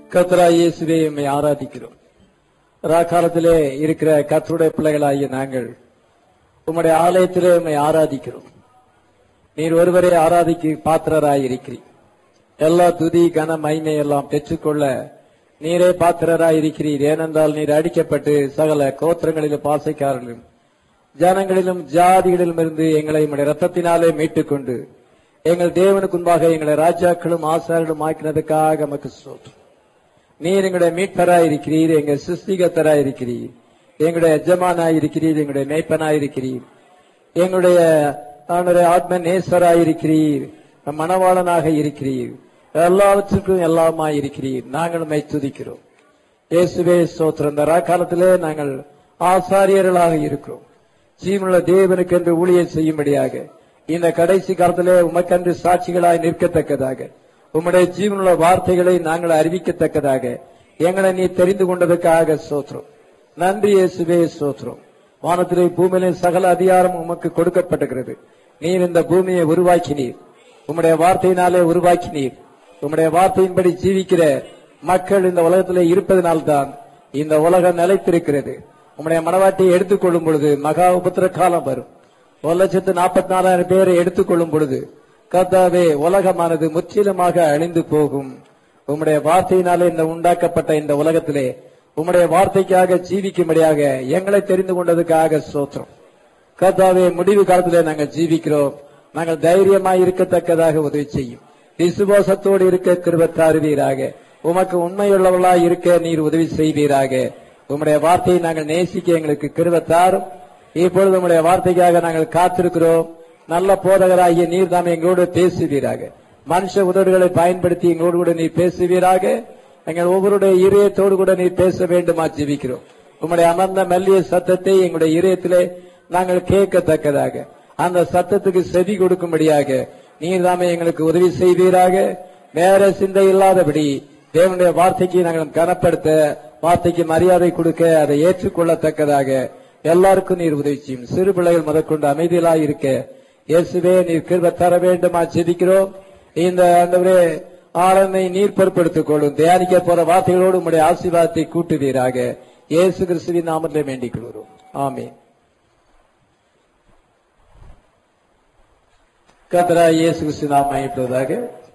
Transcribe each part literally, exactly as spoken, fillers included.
கர்த்தராகிய இயேசுவே உம்மை ஆராதிக்கிறோம். ராக்காலத்திலே இருக்கிற கர்த்தருடைய பிள்ளைகளாகிய நாங்கள் உம்முடைய ஆலயத்திலே உம்மை ஆராதிக்கிறோம். நீர் ஒருவரே ஆராதிக்க பாத்திரராய் இருக்கிறீர். எல்லா துதி கன மகிமை எல்லாம் பெற்றுக்கொள்ள நீரே பாத்திரராய் இருக்கிறீர். ஏனென்றால் நீர் அடிக்கப்பட்டு சகல கோத்திரங்களிலும் பாசைக்காரர்களும் ஜனங்களிலும் ஜாதிகளிலும் இருந்து எங்களை உம்முடைய ரத்தத்தினாலே மீட்டுக் கொண்டு எங்கள் தேவனுக்கு முன்பாக எங்களை ராஜாக்களும் ஆசாரிகளும் ஆக்கினதுக்காக நமக்கு ஸ்தோத்திரம். நீர் எங்களுடைய மீட்பராய் இருக்கிறீர், எங்கள் சிருஷ்டிகத்தராய் இருக்கிறீர், எங்களுடைய எஜமானாய் இருக்கிறீர், எங்களுடைய மேய்ப்பனாய் இருக்கிறீர், எங்களுடைய ஆத்ம நேசராய் இருக்கிறீர், மணவாளனாக இருக்கிறீர், எல்லாவற்றுக்கும் எல்லாமாய் இருக்கிறீர். நாங்கள் உம்மை துதிக்கிறோம். இயேசுவே ஸ்தோத்திரம். இந்த காலத்திலே நாங்கள் ஆசாரியர்களாக இருக்கிறோம். ஜீவனுள்ள தேவனுக்கு என்று ஊழியம் செய்யும்படியாக இந்த கடைசி காலத்திலே உமக்கென்று சாட்சிகளாய் நிற்கத்தக்கதாக உம்முடைய ஜீவனுள்ள வார்த்தைகளை நாங்கள் அறிவிக்கத்தக்கதாக எங்களை நீ தெரிந்து கொண்டதற்காக ஸ்தோத்திரம். நன்றி இயேசுவே ஸ்தோத்திரம். வானத்திலே பூமியிலே சகல அதிகாரம் உமக்கு கொடுக்கப்பட்டிருக்கிறது. நீர் இந்த பூமியை உருவாக்கினீர், உம்முடைய வார்த்தையினாலே உருவாக்கினீர். உம்முடைய வார்த்தையின்படி ஜீவிக்கிற மக்கள் இந்த உலகத்திலே இருப்பதனால்தான் இந்த உலகம் நிலைத்திருக்கிறது. உம்முடைய மனவாட்டியை எடுத்துக் கொள்ளும் பொழுது மகா உபத்திர காலம் வரும். ஒரு லட்சத்து நாற்பத்தி நாலாயிரம் பேரை எடுத்துக் கொள்ளும் பொழுது கர்த்தாவே உலகமானது முற்றிலுமாக அழிந்து போகும். உம்முடைய வார்த்தையினாலே இந்த உண்டாக்கப்பட்ட இந்த உலகத்திலே உம்முடைய வார்த்தைக்காக ஜீவிக்கும்படியாக எங்களை தெரிந்து கொண்டதுக்காக ஸ்தோத்திரம். கர்த்தாவே முடிவு காலத்திலே நாங்கள் ஜீவிக்கிறோம். நாங்கள் தைரியமாய் இருக்கத்தக்கதாக உதவி செய்யும். விசுவாசத்தோடு இருக்க கிருபை தருவீராக. உமக்கு உண்மையுள்ளவர்களாய் இருக்க நீர் உதவி செய்வீராக. உம்முடைய வார்த்தையை நாங்கள் நேசிக்க எங்களுக்கு கிருபை தாரும். இப்பொழுது உம்முடைய வார்த்தைக்காக நாங்கள் காத்திருக்கிறோம். நல்ல போதகராகிய நீர் தாம் எங்களோடு பேசுவீராக. மனுஷ உதடுகளை பயன்படுத்தி எங்களோடு கூட நீர் பேசுவீராக. எங்கள் ஒவ்வொருடைய இதயத்தோடு கூட நீர் பேச வேண்டுமா ஜெபிக்கிறோம். உம்முடைய அமர்ந்த மெல்லிய சத்தத்தை எங்களுடைய இதயத்திலே நாங்கள் கேட்கத்தக்கதாக அந்த சத்தத்துக்கு செவி கொடுக்கும்படியாக நீர் தாமே எங்களுக்கு உதவி செய்வீராக. வேற சிந்தை இல்லாதபடி தேவனுடைய வார்த்தைக்கு நாங்கள் கனப்படுத்த, வார்த்தைக்கு மரியாதை கொடுக்க, அதை ஏற்றுக்கொள்ளத்தக்கதாக எல்லாருக்கும் நீர் உதவி செய்யும். சிறு பிள்ளைகள் முதற்கொண்டு அமைதியிலாய் இருக்க இயேசுவே நீர் கிருபை தர வேண்டுமா ஜெபிக்கிறோம். இந்த ஆண்டவரே ஆளுமை நீர் பொறுப்படுத்திக் கொள்ளும். தியானிக்க போற வார்த்தைகளோடு உம்முடைய ஆசீர்வாதத்தை கூட்டுவீராக. இயேசு கிறிஸ்துவின் நாமத்திலே வேண்டிக் கொள்கிறோம். ஆமென். கர்த்தராகிய இயேசு கிறிஸ்து நாமம் மகிமைப்படுவதாக.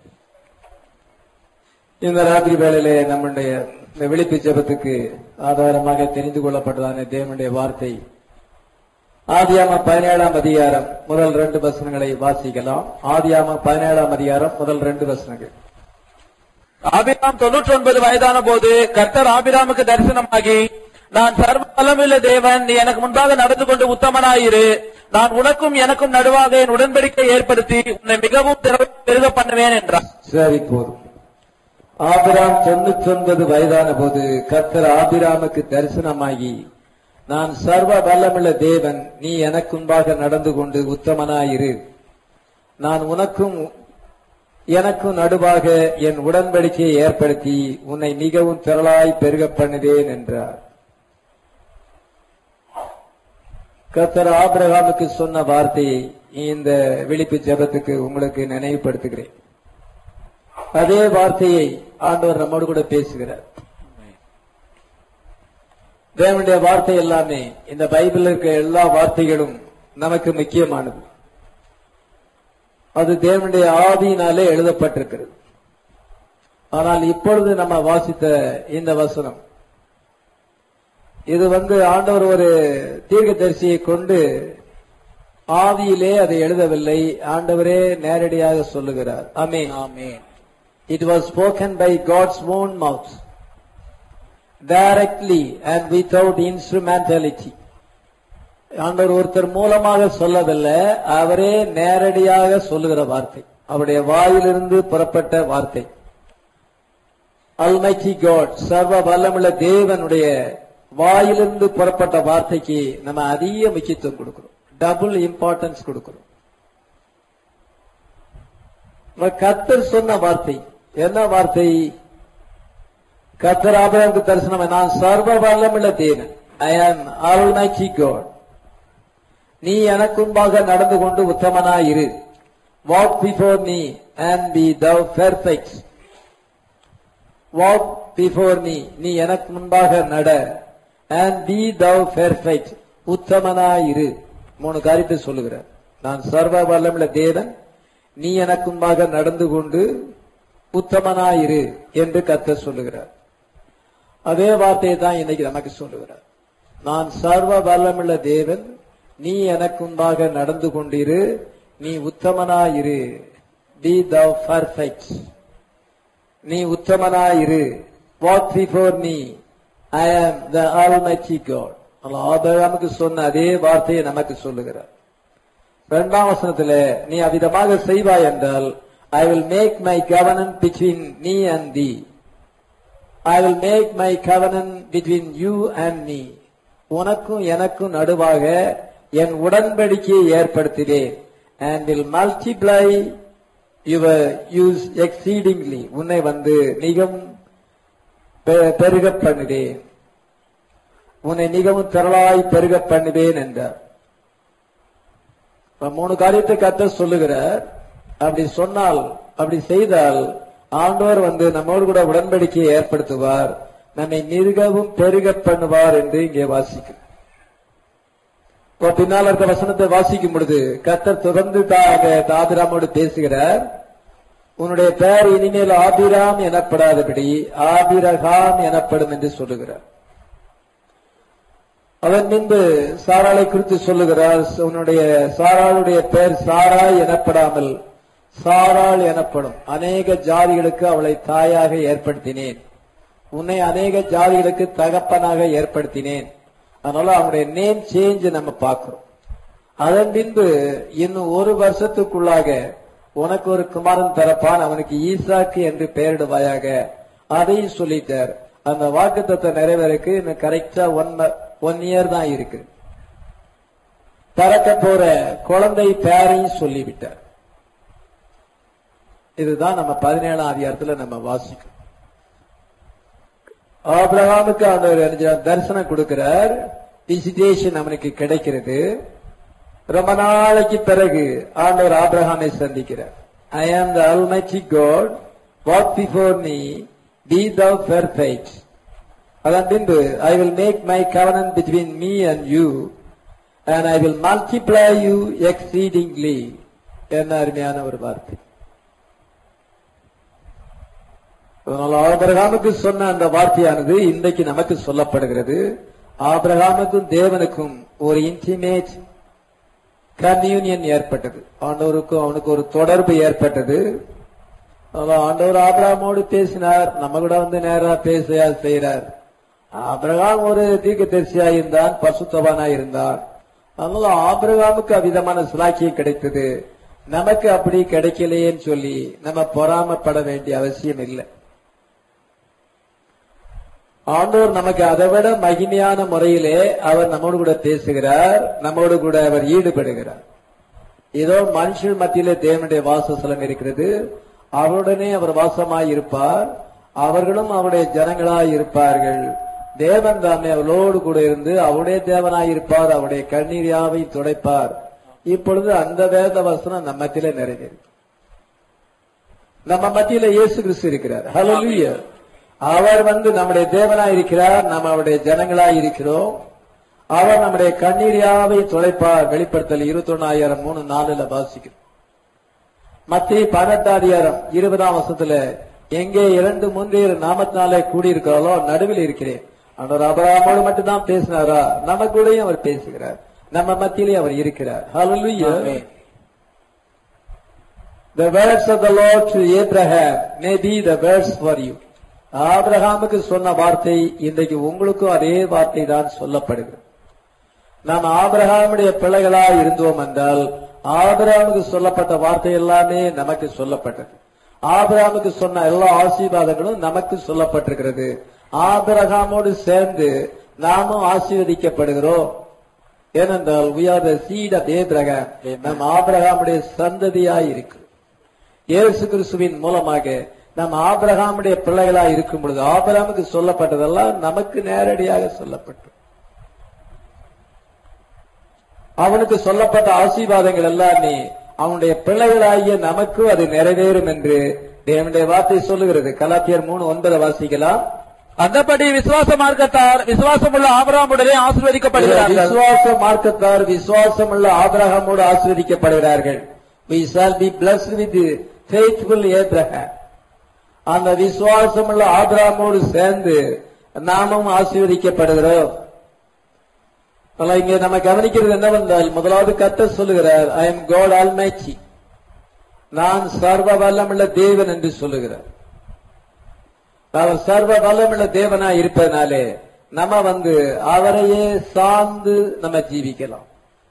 இந்த ராத்திரி வேளையிலே நம்முடைய விழிப்பு ஜெபத்துக்கு ஆதாரமாக தெரிந்து கொள்ளப்பட்டதான தேவனுடைய வார்த்தை ஆதியாம பதினேழாம் அதிகாரம் முதல் ரெண்டு வசனங்களை வாசிக்கலாம். ஆதியாம பதினேழாம் அதிகாரம் முதல் ரெண்டு வசனங்கள். ஆபிராம் தொன்னூற்றி ஒன்பது வயதான போது கர்த்தர் ஆபிராமுக்கு தரிசனமாகி, நான் சர்வ பலமுள்ள தேவன், நீ எனக்கு முன்பாக நடந்து கொண்டு உத்தமனாயிரு, நான் உனக்கும் எனக்கும் நடுவாக என் உடன்படிக்கை ஏற்படுத்தி உன்னை மிகவும் பெருக பண்ணுவேன் என்றார். சரி, போதும். ஆபிராம் தொன்னூற்றி ஒன்பது வயதான போது கர்த்தர் ஆபிராமுக்கு தரிசனமாகி, நான் சர்வ வல்லமுள்ள தேவன், நீ எனக்கு முன்பாக நடந்து கொண்டு உத்தமனாயிரு, நான் உனக்கும் எனக்கும் நடுவாக என் உடன்படிக்கையை ஏற்படுத்தி உன்னை மிகவும் திரளாய் பெருக பண்ணுவேன் என்றார். கர்த்தர் ஆபிரகாமுக்கு சொன்ன வார்த்தையை இந்த விழிப்பு ஜெபத்துக்கு உங்களுக்கு நினைவுபடுத்துகிறேன். அதே வார்த்தையை ஆண்டவர் நம்மோடு கூட பேசுகிறார். தேவனுடைய வார்த்தை எல்லாமே, இந்த பைபிளில் இருக்க எல்லா வார்த்தைகளும் நமக்கு முக்கியமானது. அது தேவனுடைய ஆவியினாலே எழுதப்பட்டிருக்கிறது. ஆனால் இப்பொழுது நம்ம வாசித்த இந்த வசனம், இது வந்து ஆண்டவர் ஒரு தீர்க்கதரிசியை கொண்டு ஆவியிலே அதை எழுதவில்லை, ஆண்டவரே நேரடியாக சொல்லுகிறார். ஆமென், ஆமென். It was spoken by God's own mouth, directly and without instrumentality. ஆண்டவர் ஒருத்தர் மூலமாக சொல்லவில்லை, அவரே நேரடியாக சொல்லுகிற வார்த்தை, அவருடைய வாயிலிருந்து புறப்பட்ட வார்த்தை. Almighty God, சர்வ வல்லமுள்ள தேவனுடைய வாயிலிருந்து புறப்பட்ட வார்த்தைக்கு நம்ம அதிக முக்கியத்துவம் கொடுக்கிறோம், டபுள் இம்பார்ட்டன்ஸ் கொடுக்கிறோம். கர்த்தர் சொன்ன வார்த்தை என்ன வார்த்தை? கர்த்தர் ஆபிரகாமுக்கு தரிசனம், நான் சர்வ வல்லமுள்ள தேவன், ஐ ஆம் ஆல்மைட்டி காட், நீ எனக்கு முன்பாக நடந்து கொண்டு உத்தமனாயிரு, walk before me and be thou perfect. walk before me, நீ எனக்கு முன்பாக நட, and be thou perfect, உத்தமனாயிரு. மூணு காரியத்தை சொல்லுகிறார். நான் சர்வ வல்லமுள்ள தேவன், நீ எனக்கு முன்பாக நடந்து கொண்டு உத்தமனாயிரு என்று கர்த்தர் சொல்லுகிறார். அதே வார்த்தையை தான் இன்னைக்கு நமக்கு சொல்லுகிறார். நான் சர்வ வல்லமுள்ள தேவன், நீ எனக்கு முன்பாக நடந்து கொண்டிரு, நீ உத்தமனாயிரு. be thou perfect, நீ உத்தமனாயிரு. walk before me, I am the almighty God. ஆபிரகாமுக்கு சொன்ன அதே வார்த்தையை நமக்கு சொல்லுகிறார். இரண்டாம் வசனத்திலே நீ அவ்விதமாக செய்வாய் என்றால், I will make my covenant between me and thee. I will make my covenant between you and me. உனக்கும் எனக்கும் நடுவாக என் உடன்படிக்கையை ஏற்படுத்தினேன். and will multiply your use exceedingly. உன்னை வந்து மிகவும் பெருக பண்ணுவேன், உன்னை மிகவும் திரளாய் பெருக பண்ணுவேன் என்றார். மூணு காரியத்தை கர்த்தர் சொல்லுகிறார். அப்படி சொன்னால், அப்படி செய்தால் ஆண்டவர் வந்து நம்மோடு கூட உடன்படிக்கையை ஏற்படுத்துவார், நம்மை மிகவும் பெருக பண்ணுவார் என்று இங்கே வாசிக்கும். பின்னால் இருக்க வசனத்தை வாசிக்கும் பொழுது கர்த்தர் தொடர்ந்து ஆபிராமோடு பேசுகிறார். உன்னுடைய பெயர் இனிமேல் ஆபிராம் எனப்படாதபடி ஆபிரகாம் எனப்படும் என்று சொல்லுகிறார். அதன் பின்பு சாராளை குறித்து சொல்லுகிறார். உன்னுடைய சாராளுடைய பெயர் சாராய் எனப்படாமல் சாராள் எனப்படும். அநேக ஜாதிகளுக்கு அவளை தாயாக ஏற்படுத்தினேன், உன்னை அநேக ஜாதிகளுக்கு தகப்பனாக ஏற்படுத்தினேன். அதனால அவனுடைய நேம் சேஞ்ச் நம்ம பார்க்கிறோம். அதன் பின்பு இன்னும் ஒரு வருஷத்துக்குள்ளாக உனக்கு ஒரு குமாரன் தரப்பான், அவனுக்கு ஈசாக்கு என்று பெயரிடுவாயாக. அதையும் சொல்லிட்டார். அந்த வாக்குத்தத்தை நிறைவேறக்கு இன்னும் கரெக்டா ஒன் ஒன் இயர் தான் இருக்கு. பிறக்க போற குழந்தை பேரையும் சொல்லிவிட்டார். இதுதான் நம்ம பதினேழாம் அதிகாரத்துல நம்ம வாசிக்கும். ஆபிரகாமுக்கு ஆண்டவர் தரிசனம் கொடுக்கிறார், விசிட்டேஷன் அவனுக்கு கிடைக்கிறது. ரொம்ப நாளைக்கு பிறகு ஆண்டவர் ஆபிரகாமை சந்திக்கிறார். I am the Almighty God, walk before me, be thou perfect. அதன் பின்பு I will make my covenant between me and you, and I will multiply you exceedingly. என்ன அருமையான ஒரு வார்த்தை. ஆபிரகாமுக்கு சொன்ன அந்த வார்த்தையானது இன்றைக்கு நமக்கு சொல்லப்படுகிறது. ஆபிரகாமுக்கும் தேவனுக்கும் ஒரு இன்டிமேட் கம்யூனியன் ஏற்பட்டது. ஆண்டவருக்கும் அவனுக்கு ஒரு தொடர்பு ஏற்பட்டது. ஆண்டவர் ஆபிரகாமோடு பேசினார், நம்ம கூட வந்து நேரா பேச செய்யறார். ஆபிரகாம் ஒரு தீர்க்கதரிசியா இருந்தான், பசுத்தவானா இருந்தான். அதனால ஆபிரகாமுக்கு அவ்விதமான சிலாக்கியம் கிடைத்தது. நமக்கு அப்படி கிடைக்கலையேன்னு சொல்லி நம்ம பொறாமப்பட வேண்டிய அவசியம் இல்லை. ஆண்டவர் நமக்கு அதை விட மகிமையான முறையிலே அவர் நம்மோடு கூட பேசுகிறார், நம்மோடு கூட அவர் ஈடுபடுகிறார். ஏதோ மனுஷன் மத்தியிலே தேவனுடைய வாசஸ்தலம் இருக்கிறது, அவருடனே அவர் வாசமாய் இருப்பார், அவர்களும் அவருடைய ஜனங்களாய் இருப்பார்கள். தேவன் தாமே அவளோடு கூட இருந்து அவருடைய தேவனாய் இருப்பார், அவருடைய கண்ணீர் யாவையும் துடைப்பார். இப்பொழுது அந்த வேத வசனம் நம்ம மத்தியிலே நிறைவேறும். நம்ம மத்தியில இயேசு கிறிஸ்து இருக்கிறார். ஹல்லேலூயா. அவர் வந்து நம்முடைய தேவனாய் இருக்கிறார், நம்ம அவருடைய ஜனங்களாய் இருக்கிறோம். அவர் நம்முடைய கண்ணீர் யாவையும் துடைப்பார். வெளிப்படுத்தல் இருபத்தி ஒன்னாயிரம் மூணு நாலுல வாசிக்கிறோம். மத்திய பதினெட்டாயிரம் இருபதாம் வருஷத்துல எங்கே இரண்டு மூன்று நாமத்தினாலே கூடியிருக்கிறாரோ நடுவில் இருக்கிறேன். ஆண்டவர் ஆபிரகாமோடு மட்டும்தான் பேசினாரா? நம்ம கூடயும் அவர் பேசுகிறார், நம்ம மத்தியிலே அவர் இருக்கிறார். Hallelujah. The words of the Lord to Abraham may be the words for you. ஆபிரகாமுக்கு சொன்ன வார்த்தை இன்றைக்கு உங்களுக்கும் அதே வார்த்தை தான் சொல்லப்படுகிறது. நாம் ஆபிரகாமுடைய பிள்ளைகளா இருந்தோம் என்றால் ஆபிரகாமுக்கு சொல்லப்பட்ட வார்த்தை எல்லாமே நமக்கு சொல்லப்பட்டது. ஆபிரகாமுக்கு சொன்ன எல்லா ஆசீர்வாதங்களும் நமக்கு சொல்லப்பட்டிருக்கிறது. ஆபிரகாமோடு சேர்ந்து நாமும் ஆசீர்வதிக்கப்படுகிறோம். ஏனென்றால் we are the seed of Abraham. நம் ஆபிரகாமுடைய சந்ததியாய் இருக்கு. இயேசு கிறிஸ்துவின் மூலமாக நம் ஆபிரகாமுடைய பிள்ளைகளாய் இருக்கும் பொழுது ஆபிரகாமுக்கு சொல்லப்பட்டதெல்லாம் நமக்கு நேரடியாக சொல்லப்பட்டது. அவனுக்கு சொல்லப்பட்ட ஆசீர்வாதங்கள் எல்லாமே அவனுடைய பிள்ளைகளாகிய நமக்கு அது நிறைவேறும் என்று தேவனுடைய வார்த்தை சொல்லுகிறது. கலாத்தியர் மூணு ஒன்பதை வாசிக்கலாம். அந்தபடி விசுவாச மார்க்கத்தார் விசுவாசமுள்ள ஆபிரகாமுடனே ஆசீர்வதிக்கப்படுகிறார்கள். விசுவாச மார்க்கத்தார் விசுவாசமுள்ள ஆபிரகாமோடு ஆசீர்வதிக்கப்படுகிறார்கள். We shall be blessed with faithful Abraham. அந்த விசுவாசமுள்ள ஆபிரகாமோடு சேர்ந்து நாமும் ஆசீர்வதிக்கப்படுகிறோம். இங்கே நம்ம கவனிக்கிறது என்னவென்றால், முதலாவது கர்த்தர் சொல்லுகிறார், I am God Almighty. நான் சர்வ வல்லமுள்ள தேவன் என்று சொல்லுகிறார். அவர் சர்வ வல்லமுள்ள தேவனா இருப்பதனாலே நம்ம வந்து அவரையே சார்ந்து நம்ம ஜீவிக்கலாம்.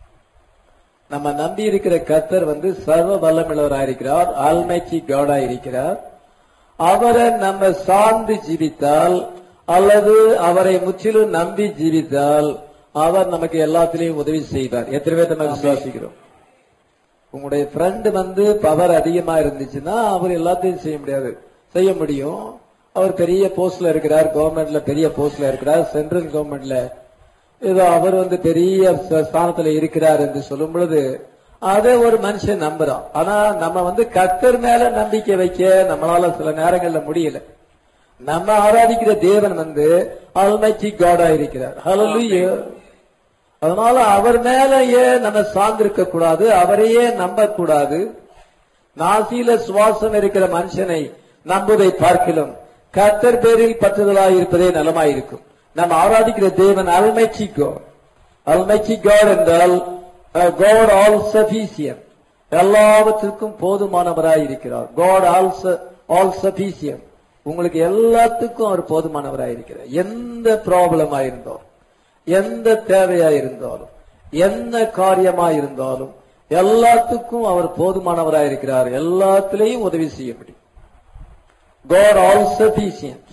நம்ம நம்பி இருக்கிற கர்த்தர் வந்து சர்வ வல்லமுள்ளவராயிருக்கிறார், ஆல்மைட்டி காடா இருக்கிறார். அவரை நம்ம சார்ந்து ஜீவித்தால் அல்லது அவரை முற்றிலும் நம்பி ஜீவித்தால் அவர் நமக்கு எல்லாத்திலையும் உதவி செய்வார். எத்தனை பேர் நம்ம விசுவாசிக்கிறோம்? உங்களுடைய ஃப்ரெண்ட் வந்து பவர் அதிகமா இருந்துச்சுன்னா அவர் எல்லாத்தையும் செய்ய முடியாது, செய்ய முடியும். அவர் பெரிய போஸ்ட்ல இருக்கிறார், கவர்மெண்ட்ல பெரிய போஸ்ட்ல இருக்கிறார், சென்ட்ரல் கவர்மெண்ட்ல ஏதோ அவர் வந்து பெரிய ஸ்தானத்துல இருக்கிறார் என்று சொல்லும் பொழுது அதை ஒரு மனுஷன் நம்புறான். ஆனா நம்ம வந்து கர்த்தர் மேல நம்பிக்கை வைக்க நம்மளால சில நேரங்கள்ல முடியல. நம்ம ஆராதிக்கிற தேவன் வந்து ஆல்மைட்டி காடா இருக்கிறார். ஹல்லேலூயா. அதனால அவர் மேலேயே நம்ம சார்ந்திருக்க கூடாது, அவரையே நம்ப கூடாது. நாசியில சுவாசம் இருக்கிற மனுஷனை நம்புவதை பார்க்கிலும் கர்த்தர் பேரில் பற்றுதலாக இருப்பதே நலமாயிருக்கும். நம்ம ஆராதிக்கிற தேவன் அல்மைட்டி காட். அல்மைட்டி காட் என்றால் God all sufficient, எல்லாவற்றுக்கும் போதுமானவராய் இருக்கிறார். God all sufficient, உங்களுக்கு எல்லாத்துக்கும் அவர் போதுமானவராய் இருக்கிறார். எந்த ப்ராப்ளமா இருந்தாலும், எந்த தேவையா இருந்தாலும், என்ன காரியமா இருந்தாலும் எல்லாத்துக்கும் அவர் போதுமானவராய் இருக்கிறார். எல்லாத்திலையும் உதவி செய்ய முடியும். God all sufficient.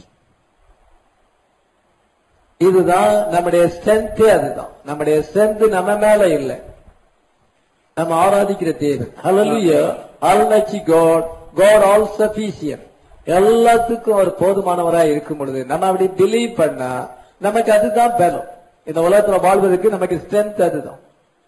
இதுதான் நம்முடைய ஸ்ட்ரென்த். அதுதான் நம்முடைய ஸ்ட்ரென்த். நம்ம மேல இல்லை, நம்ம ஆராதிக்கிற தேவன். Hallelujah. Almighty God, God all sufficient, எல்லாத்துக்கும் அவர் போதுமானவராய் இருக்கும் பொழுது நம்ம அப்படி பிலீவ் பண்ணா நமக்கு அதுதான் பலம். இந்த உலகத்துல வாழ்வதற்கு நமக்கு ஸ்ட்ரென்த் அதுதான்.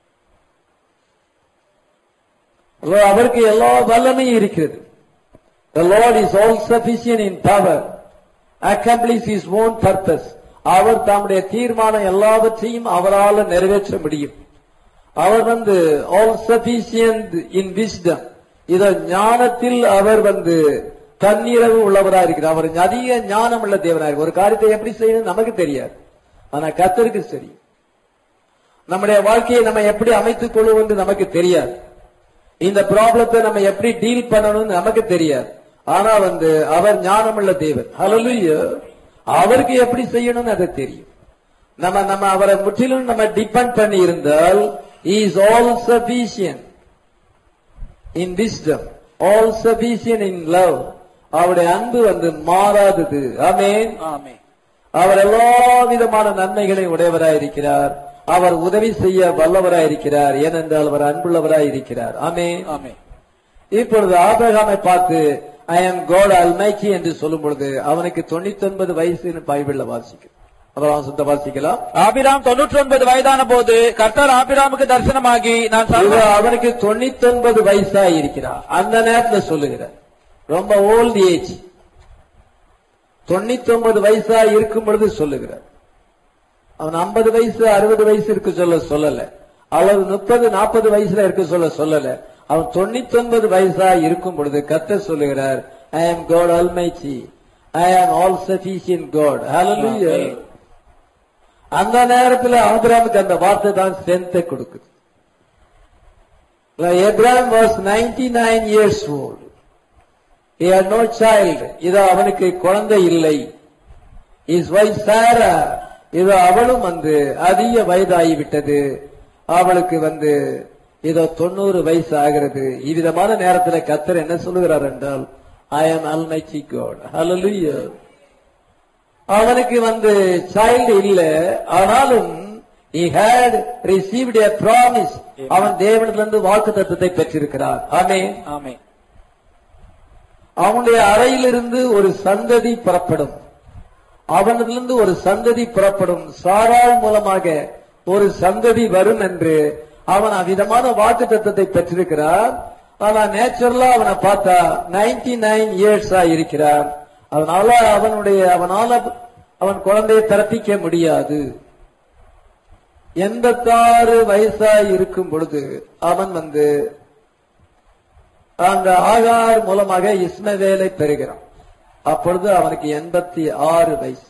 அவருக்கு எல்லா வல்லமையும் இருக்கிறது. The Lord is all sufficient in power, accomplish his own purpose. அவர் தம்முடைய தீர்மானம் எல்லாவற்றையும் அவரால் நிறைவேற்ற முடியும். அவர் வந்து all sufficient in wisdom, இத ஞானத்தில் அவர் வந்து தன்னிறைவு உள்ளவராக இருக்கிறார். அவர் அதிக ஞானம் உள்ள தேவனாக. ஒரு காரியத்தை எப்படி செய்யணும் நமக்கு தெரியாது, ஆனா கர்த்தருக்கு சரி. நம்முடைய வாழ்க்கையை நம்ம எப்படி அமைத்துக் கொள்வோம் என்று நமக்கு தெரியாது. இந்த ப்ராப்ளத்தை நம்ம எப்படி டீல் பண்ணணும்னு நமக்கு தெரியாது. ஆனா வந்து அவர் ஞானமுள்ள தேவன். ஹல்லேலூயா. அவருக்கு எப்படி செய்யணும்னு அது தெரியும். நம்ம நம்ம அவரை முற்றிலும் நம்ம டிபெண்ட் பண்ணி இருந்தால் he is all sufficient in wisdom, all sufficient in love. அவருடைய அன்பு வந்து மாறாதது. ஆமென், ஆமென். அவர் எல்லா விதமான நன்மைகளை உடையவராய் இருக்கிறார். அவர் உதவி செய்ய வல்லவராய் இருக்கிறார். ஏனென்றால் அவர் அன்புள்ளவராய் இருக்கிறார். ஆமென், ஆமென். இப்பொழுது ஆபிரகாமை பார்த்து ஐ am God Almighty என்று சொல்லும் பொழுது அவனுக்கு தொண்ணூத்தி ஒன்பது வயசுன்னு பைபிள்ல வாசிக்கும். அப்புறம் சுத்த வாசிக்கலாம். ஆபிராம் தொண்ணூற்றி ஒன்பது வயதான போது கர்த்தர் ஆபிராமுக்கு தரிசனமாகி நான் அவனுக்கு தொண்ணூத்தி ஒன்பது வயசா இருக்கிறார். அந்த நேரத்தில் சொல்லுகிறார், ரொம்ப ஓல்ட் ஏஜ். தொண்ணூத்தி ஒன்பது வயசா இருக்கும் பொழுது சொல்லுகிறார். அவன் ஐம்பது வயசு அறுபது வயசு இருக்கு சொல்ல சொல்லல, அல்லது முப்பது நாற்பது வயசுல இருக்கு சொல்ல சொல்லல. அவன் தொண்ணூத்தி ஒன்பது வயசா இருக்கும் பொழுது கர்த்தர் சொல்லுகிறார், I am God Almighty, I am all sufficient God. Hallelujah. அந்த நேரத்தில் ஆபிரகாமுக்கு அந்த வார்த்தை தான் ஸ்ட்ரென்த்தை கொடுக்குது. Abraham was ninety-nine years old. He had no child. இது அவனுக்கு குழந்தை இல்லை. His wife Sarah, இது அவளும் வந்து அதிக வயதாகிவிட்டது. அவளுக்கு வந்து இதோ தொண்ணூறு வயசு ஆகிறது. இவ்விதமான நேரத்தில் கர்த்தர் என்ன சொல்லுகிறார் என்றால், I am Almighty God. Hallelujah. அவனுக்கு வந்து சைல்டு இல்ல, ஆனாலும் he had received a promise. அவன் தேவனிடத்திலிருந்து வாக்குத்தத்தத்தை பெற்றிருக்கிறார். ஆமென், ஆமென். அவனுடைய அறையிலிருந்து ஒரு சந்ததி புறப்படும். அவனிடத்திலிருந்து ஒரு சந்ததி புறப்படும். சாராள் மூலமாக ஒரு சந்ததி வரும் என்று அவன் அவ்விதமான வாக்குத்தத்தத்தை பெற்றிருக்கிறார். ஆனா நேச்சுரலா அவனை பார்த்தா நைன்டி நைன் இயர்ஸா இருக்கிறான். அதனால அவனுடைய அவனால அவன் குழந்தையை பிறப்பிக்க முடியாது. எண்பத்தாறு வயசா இருக்கும் பொழுது அவன் வந்து அந்த ஆகார் மூலமாக இஸ்மவேலை பெறுகிறான். அப்பொழுது அவனுக்கு எண்பத்தி ஆறு வயசு.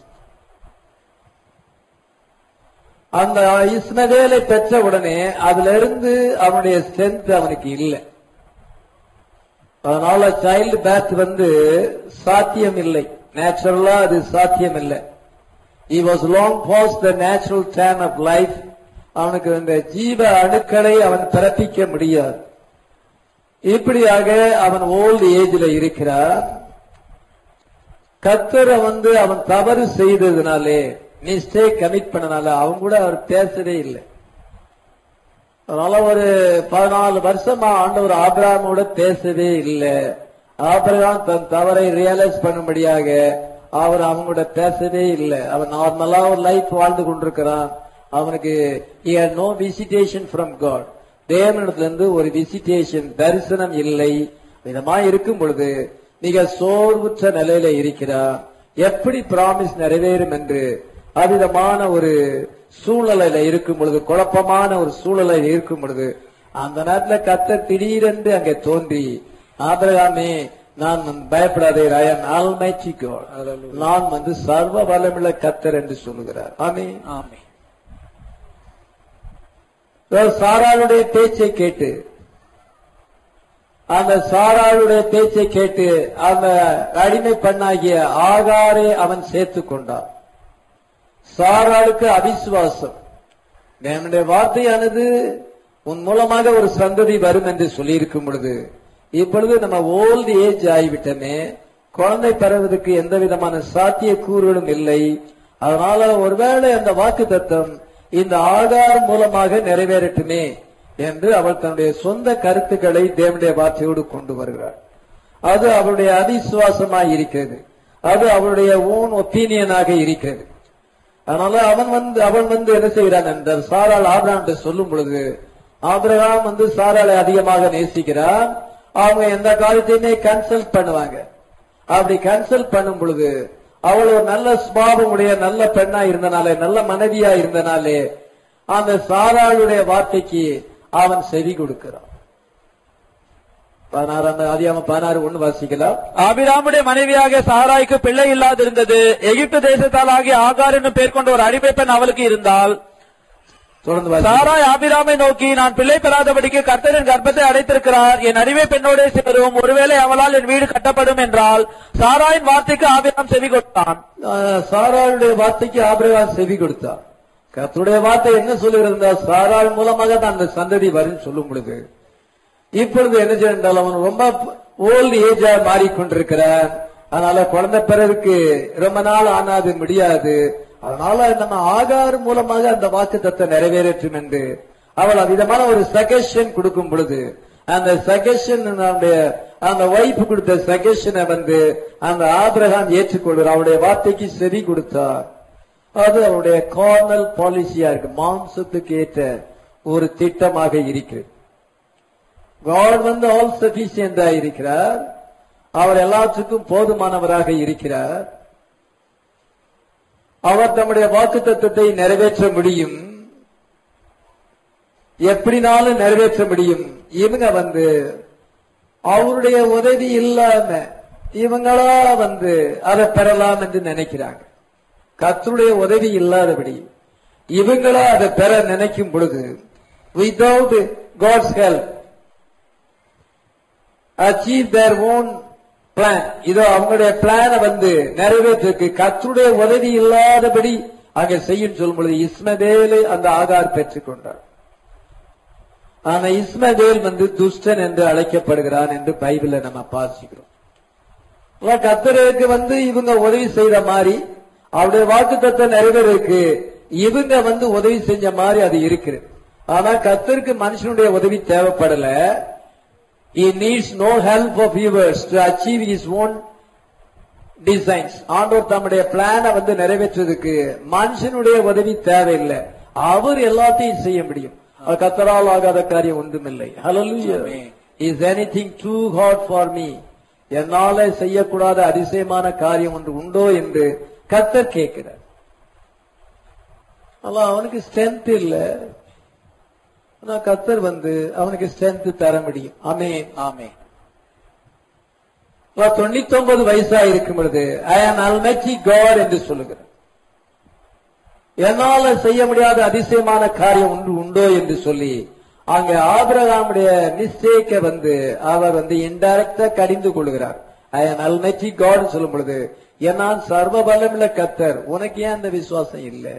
அந்த இஸ்மவேலை பெற்ற உடனே அதுல இருந்து அவனுடைய ஸ்ட்ரென்த் அவனுக்கு இல்லை. அதனால சைல்டு பேர்த் வந்து சாத்தியம் இல்லை. நேச்சுரலா அது சாத்தியம் இல்லை. He was long past the natural time of life. அவனுக்கு இந்த ஜீவ அணுக்களை அவன் பிறப்பிக்க முடியாது. இப்படியாக அவன் ஓல்டு ஏஜ்ல இருக்கிறான். கர்த்தரை வந்து அவன் தவறு செய்ததுனாலே, மிஸ்டேக் கமிட் பண்ணனால அவன் கூட அவர் பேசவே இல்லை. அதனால ஒரு பதினாலு வருஷமா ஆண்டவர் ஆபிரகாமோட பேசவே இல்லை. ஆபிரகாம் தன் தவறை ரியலைஸ் பண்ணும்படியாக அவர் அவங்களோட பேசவே இல்லை. அவன் நார்மலா ஒரு லைஃப் வாழ்ந்து கொண்டிருக்கிறான். அவனுக்கு he had no visitation from God. தேவனிடத்துல இருந்து ஒரு விசிட்டேஷன் தரிசனம் இல்லை. விதமா இருக்கும் பொழுது மிக சோர்வுற்ற நிலையில இருக்கிறான். எப்படி பிராமிஸ் நிறைவேறும் என்று அவிதமான ஒரு சூழ்நிலையில இருக்கும் பொழுது, குழப்பமான ஒரு சூழ்நிலையில இருக்கும் பொழுது, அந்த நேரத்தில் கர்த்தர் திடீரென்று அங்கே தோன்றி, ஆபிரகாமே நான் பயப்படாதே, ஐ அம் ஆல்மைட்டி காட், நான் வந்து சர்வ வல்லமுள்ள கர்த்தர் என்று சொல்லுகிறார். ஆமென் ஆமென். சாராளுடைய பேச்சை கேட்டு அந்த சாராளுடைய பேச்சை கேட்டு அந்த அடிமை பெண்ணாகிய ஆகாரை அவன் சேர்த்து கொண்டான். சாராளுக்கு அவிசுவாசம். என்னுடைய வார்த்தையானது உன் மூலமாக ஒரு சந்ததி வரும் என்று சொல்லியிருக்கும் பொழுது, இப்பொழுது நம்ம ஓல்டு ஏஜ் ஆகிவிட்டமே, குழந்தை பெறுவதற்கு எந்த விதமான சாத்திய கூறுகளும் இல்லை. அதனால ஒருவேளை அந்த வாக்கு தத்தம் இந்த ஆகார் மூலமாக நிறைவேறட்டுமே என்று அவள் தன்னுடைய சொந்த கருத்துக்களை தேவனுடைய வார்த்தையோடு கொண்டு வருகிறார். அது அவருடைய அவிசுவாசமாய் இருக்கிறது. அது அவருடைய ஓன் ஒப்பீனியனாக இருக்கிறது. அதனால அவன் வந்து அவன் வந்து என்ன செய்கிறான் என்றால், சாராள் ஆபிரகாம் சொல்லும் பொழுது, ஆபிரகாம் வந்து சாராளை அதிகமாக நேசிக்கிறான். அவங்க எந்த காரியத்தையுமே கன்சல்ட் பண்ணுவாங்க. அப்படி கன்சல்ட் பண்ணும் பொழுது அவள் ஒரு நல்ல சுபாவம் உடைய நல்ல பெண்ணா இருந்தனாலே, நல்ல மனைவியா இருந்தனாலே, அந்த சாராளுடைய வார்த்தைக்கு அவன் செவி கொடுக்கிறான். பதினாறாம் அதிகாரம் பதினாறு ஒன்று வாசிக்கலாம். ஆபிராமுடைய மனைவியாக சாராய்க்கு பிள்ளை இல்லாதிருந்தது. எகிப்து தேசத்தால் ஆகிய ஆகார் என்னும் பேர் கொண்ட ஒரு அடிமை பெண் அவளுக்கு இருந்தால், சாராய் ஆபிராமை நோக்கி, நான் பிள்ளை பெறாதபடிக்கு கர்த்தரின் கர்ப்பத்தை அடைத்திருக்கிறார், என் அடிமை பெண்ணோட சேரும், ஒருவேளை அவளால் என் வீடு கட்டப்படும் என்றால், சாராயின் வார்த்தைக்கு ஆபிராம் செவி கொடுத்தான். சாராளுடைய வார்த்தைக்கு ஆபிரகாம் செவி கொடுத்தான். கர்த்தருடைய வார்த்தை என்ன சொல்லுகிறது? சாராள் மூலமாக தான் அந்த சந்ததி வரும் சொல்லும் பொழுது, இப்பொழுது என்ன செய்தால் அவன் ரொம்ப ஓல்டு ஏஜா மாறிக்கொண்டிருக்கிறான். அதனால குழந்தை பிறருக்கு ரொம்ப நாள் ஆனாது முடியாது. அதனால நம்ம ஆகார் மூலமாக அந்த வாக்கு தத்தை நிறைவேற்றும் என்று அவள் அவ்விதமான ஒரு சஜஷன் கொடுக்கும் பொழுது, அந்த சஜஷன் அந்த வைஃப் கொடுத்த சஜஷனை வந்து அந்த ஆபிரகாம் ஏற்றுக்கொள்கிறார். அவருடைய வார்த்தைக்கு செவி கொடுத்தார். அது அவருடைய கார்னல் பாலிசியா இருக்கு, மாம்சத்துக்கு ஏற்ற ஒரு திட்டமாக இருக்கிறது. God வந்து ஆல் சஃபிஷியன்டா இருக்கிறார். அவர் எல்லாத்துக்கும் போதுமானவராக இருக்கிறார். அவர் தம்முடைய வாக்கு தத்துவத்தை நிறைவேற்ற முடியும், எப்படினாலும் நிறைவேற்ற முடியும். இவங்க வந்து அவருடைய உதவி இல்லாம இவங்களா வந்து அதை பெறலாம் என்று நினைக்கிறாங்க. கர்த்தருடைய உதவி இல்லாதபடி இவங்களா அதை பெற நினைக்கும் பொழுது, without God's help achieve their own plan, இதோ அவங்களுடைய பிளான வந்து நிறைவேற்றுக்கு கர்த்தருடைய உதவி இல்லாதபடி அங்க செய்யும் சொல்லும் பொழுது இஸ்மவேலை அந்த ஆகார் பெற்றுக் கொண்டார். ஆனா இஸ்மவேல் வந்து துஷ்டன் என்று அழைக்கப்படுகிறான் என்று பைபிள நம்ம வாசிக்கிறோம். கர்த்தருக்கு வந்து இவங்க உதவி செய்த மாதிரி அவருடைய வாக்குத்தத்தத்தை நிறைவேறக்கு இவங்க வந்து உதவி செஞ்ச மாதிரி அது இருக்குது. ஆனா கர்த்தருக்கு மனுஷனுடைய உதவி தேவைப்படல. He needs no help of yours to achieve his own designs. ஆண்டவர் தம்முடைய பிளானை வந்து நிறைவேற்றுவதற்கு மனுஷனுடைய உதவி தேவையில்லை. அவர் எல்லாத்தையும் செய்ய முடியும். கர்த்தரால் ஆகாத காரியம் ஒன்றுமில்லை. Hallelujah. Is anything too hard for me? என்னால செய்யக்கூடாத அதிசயமான காரியம் ஒன்று உண்டோ என்று கர்த்தர் கேட்கிறார். அவனுக்கு ஸ்ட்ரென்த் இல்ல, ஆனா கர்த்தர் வந்து அவனுக்கு ஸ்ட்ரென்த் தர முடியும். ஆமென், ஆமென். தொண்ணூத்தி ஒன்பது வயசா இருக்கும் பொழுது ஐ ஆம் அல்மைட்டி காட் என்று சொல்லுகிறார். என்னால செய்ய முடியாத அதிசயமான காரியம் ஒன்று உண்டோ என்று சொல்லி அங்க ஆபிரகாமுடைய மிஸ்டேக்க வந்து அவர் வந்து இன்டைரக்டா கடிந்து கொள்கிறார். ஐ ஆம் அல்மைட்டி காட் சொல்லும் பொழுது நான் சர்வ வல்லமுள்ள கர்த்தர், உனக்கு ஏன் அந்த விசுவாசம் இல்லை?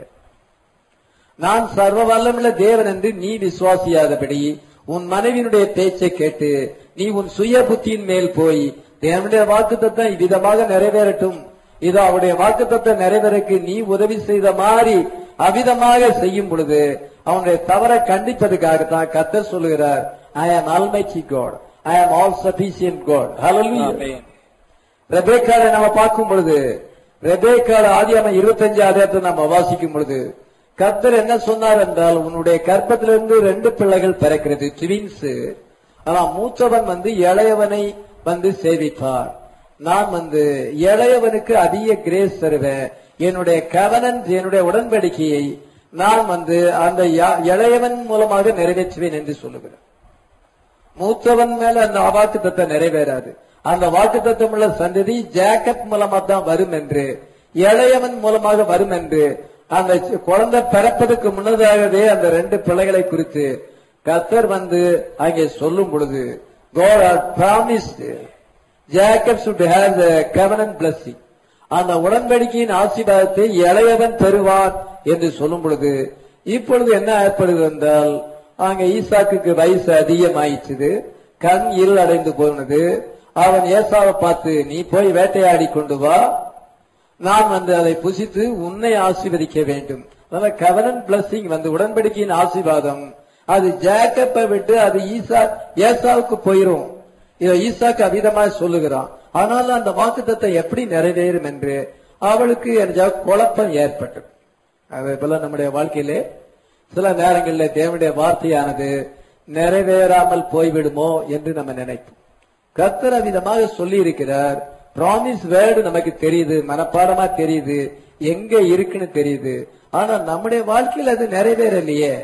நான் சர்வ வல்லமுள்ள தேவன் என்று நீ விசுவாசியாதபடி உன் மனைவியினுடைய பேச்சை கேட்டு நீ உன் சுய புத்தியின் மேல் போய் தேவனுடைய வாக்குத்தத்தம் இவ்விதமாக நிறைவேறட்டும், இதோ அவருடைய வாக்குத்தத்தம் நிறைவேறக்கு நீ உதவி செய்த மாதிரி அவிதமாக செய்யும் பொழுது அவனுடைய தவறை கண்டிப்பதற்காகத்தான் கர்த்தர் சொல்லுகிறார், ஐ ஆம் almighty God, I am all sufficient God. Hallelujah. ரெபேக்காவை நம்ம பார்க்கும் பொழுது, ரெபேக்காவை ஆதியாகமம் இருபத்தி அஞ்சு அதிகாரத்தை நம்ம வாசிக்கும் பொழுது கர்த்தர் என்ன சொன்னார் என்றால், உன்னுடைய கற்பத்திலிருந்து ரெண்டு பிள்ளைகள் பிறக்கிறது, ட்வின்ஸ். ஆனா மூத்தவன் வந்து இளையவனை வந்து சேவிப்பார். நான் வந்து இளையவனுக்கு அதிக கிரேஸ் தருவேன், என்னுடைய கவனன்ட், என்னுடைய உடன்படிக்கையை நான் வந்து அந்த இளையவன் மூலமாக நிறைவேற்றுவேன் என்று சொல்லுகிறேன். மூத்தவன் மேல அந்த வாக்கு தத்தம் நிறைவேறாது. அந்த வாக்கு தத்தம் உள்ள சந்ததி ஜேக்கப் மூலமா தான் வரும் என்று, இளையவன் மூலமாக வரும் என்று அந்த குழந்தை பிறப்பதற்கு முன்னதாகவே அந்த ரெண்டு பிள்ளைகளை குறித்து கர்த்தர் வந்து அங்கே சொல்லும் பொழுது, God had promised Jacob should have the covenant blessing, அந்த உடன்படிக்கையின் ஆசீர்வாதத்தை இளையவன் பெறுவான் என்று சொல்லும் பொழுது இப்பொழுது என்ன ஏற்படுகிறது என்றால், அங்க ஈசாக்குக்கு வயசு அதிகமாயிடுச்சு, கண் இருள் அடைந்து போனது. அவன் ஏசாவை பார்த்து, நீ போய் வேட்டையாடி கொண்டு வா, நான் வந்து அதை புசித்து உன்னை ஆசீர்வதிக்க வேண்டும். அதனால கவனன்ட் பிளஸிங் வந்து உடன்படிக்கையின் ஆசீர்வாதம் அது ஜேக்கப்பை விட்டு அது ஈசா ஏசாவுக்கு போயிரும். இதை ஈசாக்கு அவிதமாக சொல்லுகிறான். ஆனாலும் அந்த வாக்குத்தத்தை எப்படி நிறைவேறும் என்று அவளுக்கு குழப்பம் ஏற்பட்டது. அதே போல நம்முடைய வாழ்க்கையிலே சில நேரங்களில் தேவனுடைய வார்த்தையானது நிறைவேறாமல் போய்விடுமோ என்று நம்ம நினைப்போம். கர்த்தர் அவிதமாக சொல்லி இருக்கிறார். ப்ராமிஸ் வேர்டு நமக்கு தெரியுது, மனப்பாடமா தெரியுது, எங்க இருக்குன்னு தெரியுது. ஆனா நம்முடைய வாழ்க்கையில் அது நிறைவேறலையே.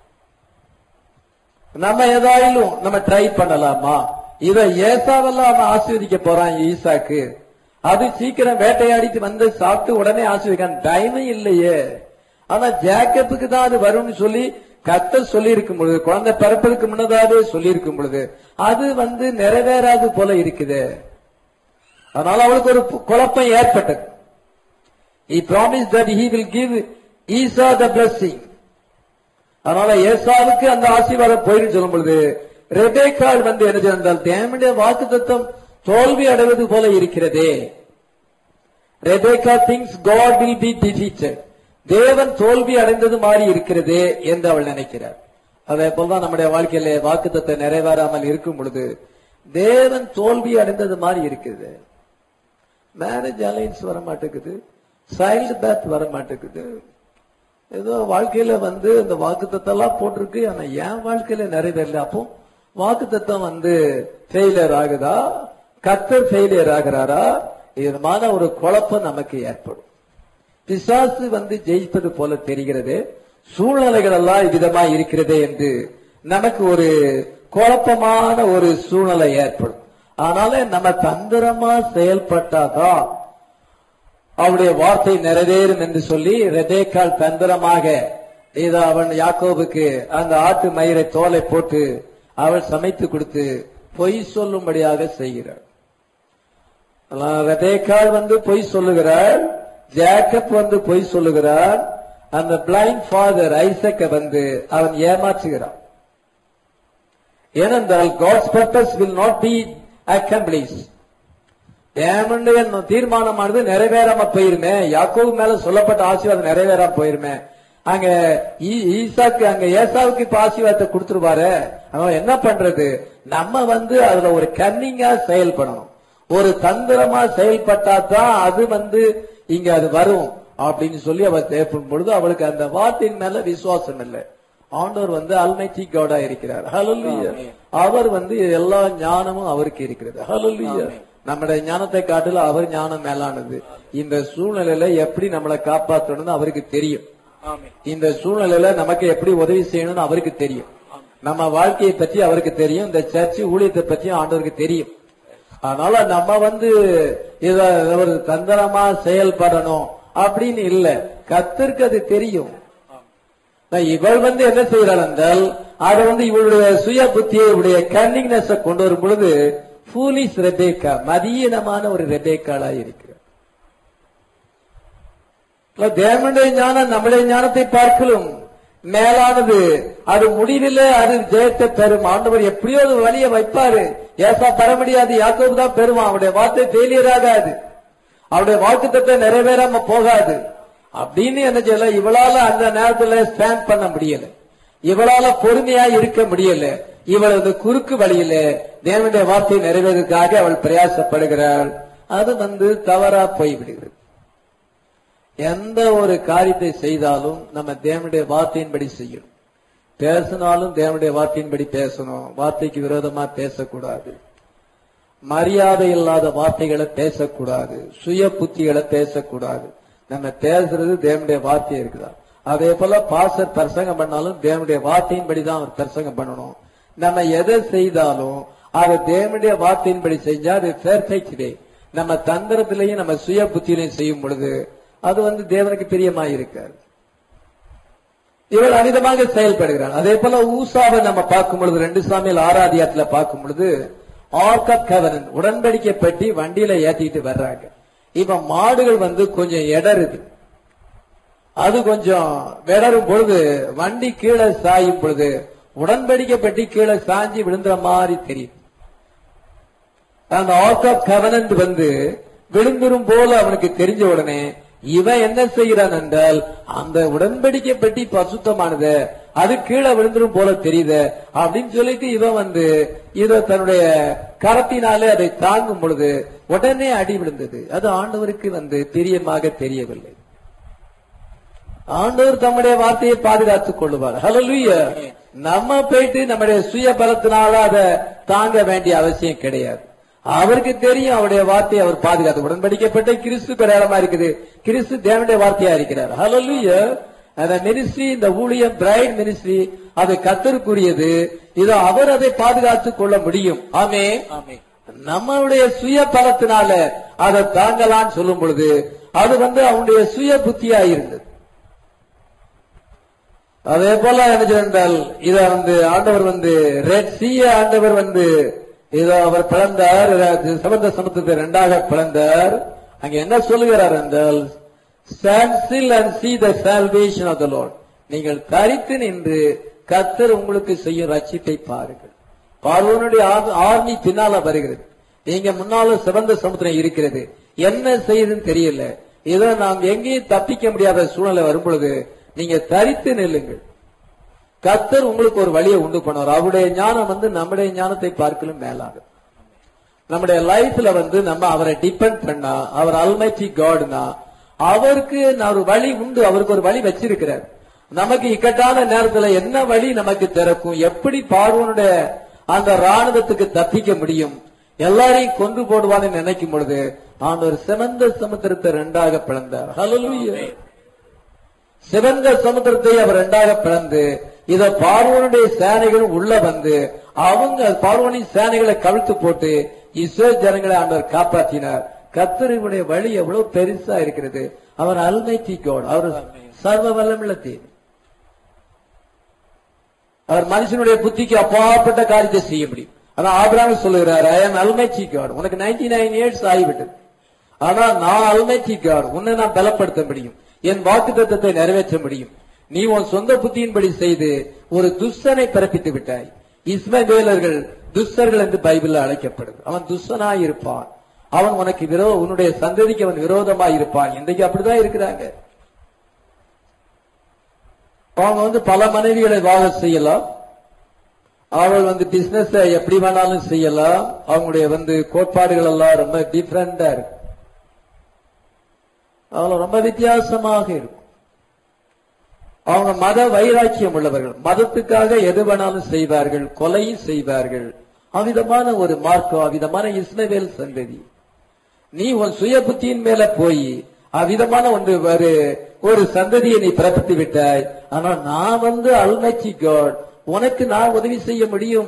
நம்ம ஏதாயிலும் நம்ம ட்ரை பண்ணலாமா? இத ஏசாவெல்லாம் அவன் ஆசீர்வதிக்க போறான் ஈசாக்கு, அது சீக்கிரம் வேட்டையாடிட்டு வந்து சாப்பிட்டு உடனே ஆசீர்வதிக்கான், டைமே இல்லையே. ஆனா ஜேக்கப்புக்கு தான் அது வரும்னு சொல்லி கர்த்தர் சொல்லி இருக்கும் பொழுது, குழந்தை பிறப்பதற்கு முன்னதாகவே சொல்லி இருக்கும் பொழுது அது வந்து நிறைவேறாது போல இருக்குது. அதனால அவளுக்கு ஒரு குழப்பம் ஏற்பட்டது. He promised that he will give Esau the blessing. அதனால ஏசாவுக்கு அந்த ஆசீர்வாதம் போயின்னு சொல்லும் பொழுது ரெபேக்காள் வந்து என்ன சொன்னால், தேவனுடைய வாக்குத்தத்தம் தோல்வி அடைவது போல இருக்கிறதே. Rebecca things God will be defeated, தேவன் தோல்வி அடைந்தது மாதிரி இருக்கிறதே என்று அவள் நினைக்கிறார். அதே போலதான் நம்முடைய வாழ்க்கையில வாக்குத்தத்தம் நிறைவேறாமல் இருக்கும் பொழுது தேவன் தோல்வி அடைந்தது மாதிரி இருக்குது. மேரேஜ் அலைன்ஸ் வர மாட்டேங்குது, சைல்டு பேத் வர மாட்டேங்குது. ஏதோ வாழ்க்கையில வந்து இந்த வாக்குத்தத்தம் எல்லாம் போட்டிருக்கு, ஆனா என் வாழ்க்கையில நிறைவேறல. அப்போ வாக்குத்தத்தம் வந்து ஃபெயிலியர் ஆகுதா, கர்த்தர் ஃபெயிலியர் ஆகிறாரா? இதுமான ஒரு குழப்பம் நமக்கு ஏற்படும். பிசாசு வந்து ஜெயிப்பது போல தெரிகிறது, சூழ்நிலைகள் எல்லாம் இவ்விதமா இருக்கிறதே என்று நமக்கு ஒரு குழப்பமான ஒரு சூழ்நிலை ஏற்படும். ஆனால நம்ம தந்திரமா செயல்பட்டாதான் அவருடைய வார்த்தை நிறைவேறும் என்று சொல்லி ரெபேக்காள் தந்திரமாக இதோ அவன் யாக்கோபுக்கு அந்த ஆட்டு மயிரை தோலை போட்டு அவள் சமைத்து கொடுத்து பொய் சொல்லும்படியாக செய்கிறாள். ரெபேக்காள் வந்து பொய் சொல்லுகிறாள், ஜேக்கப் வந்து பொய் சொல்லுகிறான். அந்த பிளைண்ட் ஃபாதர் ஐசக்க வந்து அவன் ஏமாற்றுகிறான். ஏனென்றால் God's purpose will not be accomplished. தேவனுடைய தீர்மானமானது நிறைவேறாம போயிருமே, யாக்கோபு மேல சொல்லப்பட்ட ஆசீர்வாதம் நிறைவேறாம போயிருமே. அங்க ஈசாக்கு அங்க ஏசாவுக்கு இப்ப ஆசீர்வாதத்தை கொடுத்துருவாரு. அவன் என்ன பண்றது? நம்ம வந்து அதுல ஒரு கன்னிங்கா செயல்படணும், ஒரு தந்திரமா செயல்பட்டா தான் அது வந்து இங்க அது வரும் அப்படின்னு சொல்லி அவள் தேவைப்படும் பொழுது அவளுக்கு அந்த வார்த்தையின் மேல விசுவாசம் இல்லை. ஆண்டவர் வந்து அல்மைட்டி காடா இருக்கிறார். ஹல்லேலூயா. அவர் வந்து எல்லா ஞானமும் அவருக்கு இருக்கிறது. ஹல்லேலூயா. நம்முடைய ஞானத்தை காட்டிலும் அவர் ஞானம் மேலானது. இந்த சூழ்நிலையில எப்படி நம்மளை காப்பாற்றணும்னு அவருக்கு தெரியும். இந்த சூழ்நிலையில நமக்கு எப்படி உதவி செய்யணும்னு அவருக்கு தெரியும். நம்ம வாழ்க்கையை பற்றி அவருக்கு தெரியும். இந்த சர்ச்சை ஊழியத்தை பற்றியும் ஆண்டவருக்கு தெரியும். அதனால நம்ம வந்து இத ஒரு தந்திரமா செயல்படணும் அப்படின்னு இல்ல, கர்த்தருக்கு அது தெரியும். இவள் வந்து என்ன செய்யறாள் என்றால் அதை வந்து இவளுடைய சுய புத்தியை இவளுடைய கன்னிங்னஸ் கொண்டு வரும் பொழுது ஃபூலிஷ் ரெபேக்கா, மதியீனமான ஒரு ரெபேக்காளா இருக்கிறார். தேவனுடைய ஞானம் நம்முடைய ஞானத்தை பார்க்கலும் மேலானது. அது முடிவில் அது ஜெயத்தை பெறும். ஆண்டவர் எப்படியோ ஒரு வழியை வைப்பாரு. ஏசா பெற முடியாது, யாக்கோபு தான் பெறுவான். அவருடைய வார்த்தை ஃபெயிலியர் ஆகாது, அவருடைய வாக்குத்தத்தம் நிறைவேறாம போகாது அப்படின்னு என்ன செய்யல. இவளால அந்த நேரத்துல ஸ்டாண்ட் பண்ண முடியல, இவளால பொறுமையா இருக்க முடியல. இவள் அந்த குறுக்கு வழியில தேவனுடைய வார்த்தை நிறைவேறதுக்காக அவள் பிரயாசப்படுகிறாள். அது வந்து தவறா போய்விடுகிறது. எந்த ஒரு காரியத்தை செய்தாலும் நம்ம தேவனுடைய வார்த்தையின்படி செய்யணும். பேசினாலும் தேவனுடைய வார்த்தையின்படி பேசணும். வார்த்தைக்கு விரோதமா பேசக்கூடாது. மரியாதை இல்லாத வார்த்தைகளை பேசக்கூடாது. சுய புத்திகளை பேசக்கூடாது. நம்ம பேசுறது தேவனுடைய வார்த்தை இருக்குதா. அதே போல பாஸ்டர் பிரசங்கம் பண்ணாலும் தேவனுடைய வார்த்தையின்படி தான் அவர் பிரசங்கம் பண்ணணும். நம்ம எதை செய்தாலும் அதை தேவனுடைய வார்த்தையின்படி செஞ்சா அது பெர்ஃபெக்ட் டே. நம்ம தந்திரத்திலையும் நம்ம சுய புத்தியிலையும் செய்யும் பொழுது அது வந்து தேவனுக்கு பிரியமாக இருக்காது. இவள் அனிதமாக செயல்படுகிறாள். அதே போல ஊசாவை நம்ம பார்க்கும் பொழுது ரெண்டு சாமியில் ஆராதியத்துல பார்க்கும் பொழுது ஆர்க் ஆஃப் கவனன் உடன்படிக்கை பெட்டி வண்டியில ஏத்திட்டு வர்றாங்க. இப்ப மாடுகள் வந்து கொஞ்சம் இடருது. அது கொஞ்சம் விடரும் பொழுது வண்டி கீழே சாயும் பொழுது உடன்படிக்கை பெட்டி கீழே சாஞ்சி விழுந்துற மாதிரி தெரியும். அந்த ஆர்க் ஆஃப் கவனன் வந்து விழுந்துரும் போல அவனுக்கு தெரிஞ்ச உடனே இவன் என்ன செய்கிறான் என்றால் அந்த உடன்படிக்கை பெட்டி பசுத்தமானது, அது கீழே விழுந்துரும் போல தெரியுது அப்படின்னு சொல்லிட்டு இவன் வந்து இதை தன்னுடைய கரத்தினாலே அதை தாங்கும் பொழுது உடனே அடி விழுந்தது. அது ஆண்டவருக்கு வந்து பிரியமாக தெரியவில்லை. ஆண்டவர் தம்முடைய வார்த்தையை பாதுகாத்துக் கொள்ளுவார். ஹல்லேலூயா. நம்ம போயிட்டு நம்முடைய சுய பலத்தினால அதை தாங்க வேண்டிய அவசியம் கிடையாது. அவருக்கு தெரியும் அவருடைய வார்த்தையை அவர் பாதுகாத்து. உடன்படிக்கப்பட்ட கிறிஸ்து பெறமா இருக்குது. கிறிஸ்து தேவனுடைய வார்த்தையா இருக்கிறார். ஹல்லேலூயா. அந்த மினிஸ்ட்ரி, இந்த ஊழியம் பிரைட் மினிஸ்ட்ரி, அது கர்த்தருக்குரியது. இது அவர் அதை பாதுகாத்துக் கொள்ள முடியும். ஆமென். நம்மளுடைய சுய பலத்தினால அதை தாங்கலான்னு சொல்லும் பொழுது அது வந்து அவனுடைய சுய புத்தியா இருந்தது. அதே போல என்ன என்றால் இத வந்து ஆண்டவர் வந்து ரெட் சீய ஆண்டவர் வந்து இதோ அவர் பிளந்தார், சமுத்திர சமுத்திரத்தை இரண்டாக பிளந்தார். அங்க என்ன சொல்லுகிறார் என்றால் stand still and see the salvation of the Lord. நீங்கள் தரித்து நின்று கர்த்தர் உங்களுக்கு செய்யும் ரட்சிப்பை பாருங்கள். பார்வோனுடைய ஆர்மி பின்னால வருகிறது, நீங்க முன்னால சிவந்த சமுத்திரம் இருக்கிறது, என்ன செய்யுதுன்னு தெரியல. இதோ நாம் எங்கேயும் தப்பிக்க முடியாத சூழ்நிலை வரும் பொழுது நீங்க தரித்து நில்லுங்கள். கர்த்தர் உங்களுக்கு ஒரு வழியை உண்டு பண்ணுவார். அவருடைய ஞானம் வந்து நம்முடைய ஞானத்தை பார்க்கலும் மேலாகும். நம்முடைய லைஃப்ல வந்து நம்ம அவரை டிபெண்ட் பண்ணா, அவர் அல்மைட்டி காட்னா அவருக்கு ஒரு வழி உண்டு. அவருக்கு ஒரு வழி வச்சிருக்கிறார். நமக்கு இக்கட்டான நேரத்துல என்ன வழி நமக்கு திறக்கும், எப்படி பார்வோனுடைய அந்த ராணுவத்துக்கு தப்பிக்க முடியும், எல்லாரையும் கொன்று போடுவான்னு நினைக்கும் பொழுது ஆண்டவர் சிவந்த சமுத்திரத்தை இரண்டாக பிளந்தார். ஹல்லேலூயா. சிவந்த சமுத்திரத்தை அவர் இரண்டாக பிளந்து இத பார்வோனுடைய சேனைகளும் உள்ள வந்து அவங்க பார்வோனின் சேனைகளை கவிழ்த்து போட்டு இஸ்ரவேல் ஜனங்களை ஆண்டவர் காப்பாற்றினார். கர்த்தருடைய வழி எவ்வளவு பெருசா இருக்கிறது. அவர் அல்மைட்டி காட், அவர் சர்வ வல்லமுள்ள தேவன். அவர் மனுஷனுடைய புத்திக்கு அப்பாற்பட்ட காரியத்தை செய்ய முடியும். ஆனா ஆபிரகாம் சொல்லுகிறார், ஐ அம் அல்மைட்டி காட். உனக்கு நைன்டி நைன் இயர்ஸ் ஆகிவிட்டது, ஆனா நான் அல்மைட்டி காட், உன்னை நான் பலப்படுத்த முடியும், என் வாக்குத்தத்தத்தை நிறைவேற்ற முடியும். நீ உன் சொந்த புத்தியின்படி செய்து ஒரு துஷ்டனை பிறப்பித்து விட்டாய். இஸ்மவேலர்கள் துஷ்டர்கள் என்று பைபிள் அழைக்கப்படுது. அவன் துஷ்டனாய் இருப்பான், அவன் உனக்கு விரோ உன்னுடைய சந்ததிக்கு அவன் விரோதமாய் இருப்பான். இன்றைக்கு அப்படிதான் இருக்கிறாங்க. அவங்க வந்து பல மனைவிகளை வாழ செய்யலாம், அவள் வந்து பிசினஸ் எப்படி வேணாலும் செய்யலாம். அவங்களுடைய வந்து கோட்பாடுகள் எல்லாம் ரொம்ப டிஃபரெண்டா இருக்கு, அவளை ரொம்ப வித்தியாசமாக இருக்கும். அவங்க மத வைராக்கியம் உள்ளவர்கள், மதத்துக்காக எது வேணாலும் செய்வார்கள், கொலையும் செய்வார்கள். அவ்விதமான ஒரு மார்க்கம், அவ்விதமான இஸ்மவேல் சந்ததி. நீ உன் சுய புத்தியின் மேல போய் அவ்விதமான ஒன்று ஒரு ஒரு சந்ததியை நீ பிறப்பித்து விட்டாய். ஆனா நான் வந்து அல்மைட்டி காட், உனக்கு நான் உதவி செய்ய முடியும்.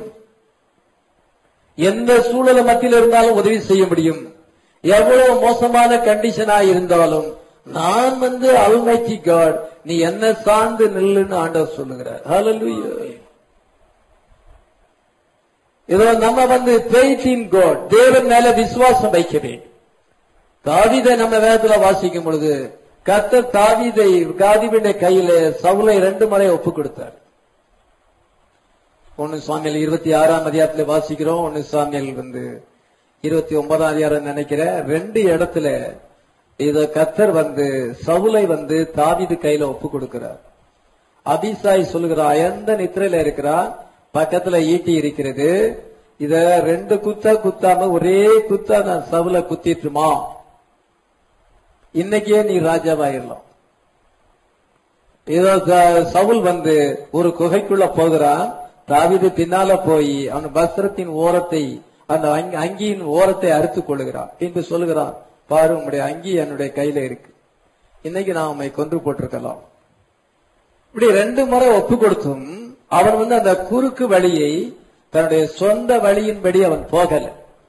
எந்த சூழல மத்தியில் இருந்தாலும் உதவி செய்ய முடியும். எவ்வளவு மோசமான கண்டிஷனா இருந்தாலும் நான் வந்து அல்மைட்டி காட், நீ என்ன சார்ந்து நில்லுன்னு ஆண்டவர் சொல்லுகிறார். ஹல்லேலூயா. இதோ நம்ம வந்து faith in God, தேவன் மேல விசுவாசம் வைக்க வேண்டும். தாவீதை நம்ம வேதத்துல வாசிக்கும் பொழுது கர்த்தர் தாவீதை தாவீதுடைய கையில சவுலை ரெண்டு முறை ஒப்பு கொடுத்தார். ஒன்னு சாமுவேல் இருபத்தி ஆறாம் அதிகாரத்துல வாசிக்கிறோம். ஒன்னு சாமுவேல் வந்து இருபத்தி ஒன்பதாம் அதிகாரம் நினைக்கிறேன். ரெண்டு இடத்துல இத கர்த்தர் வந்து சவுலை வந்து தாவீது கையில ஒப்பு கொடுக்கிறார். அபிசாய் சொல்லுகிறா, எந்த நித்திரையில இருக்கிறான், பக்கத்துல ஈட்டி இருக்கிறது, இத ரெண்டு குத்தா குத்தாம ஒரே குத்தா நான் சவுல குத்திட்டுமா, இன்னைக்கே நீ ராஜாவாயிரலாம். இதோ சவுல் வந்து ஒரு குகைக்குள்ள போகிறான். தாவீது பின்னால போய் அவன் வஸ்திரத்தின் ஓரத்தை, அந்த அங்கியின் ஓரத்தை அறுத்துக் கொள்ளுகிறான். பின்பு சொல்லுகிறான், பாரு உங்களுடைய அங்கி என்னுடைய கையில இருக்கு, இன்னைக்கு நான் உண்மை கொன்று போட்டிருக்கலாம். இப்படி ரெண்டு முறை ஒப்பு கொடுத்தும் அவன் வந்து அந்த குறுக்கு வழியை தன்னுடைய சொந்த வழியின்படி அவன் போகல.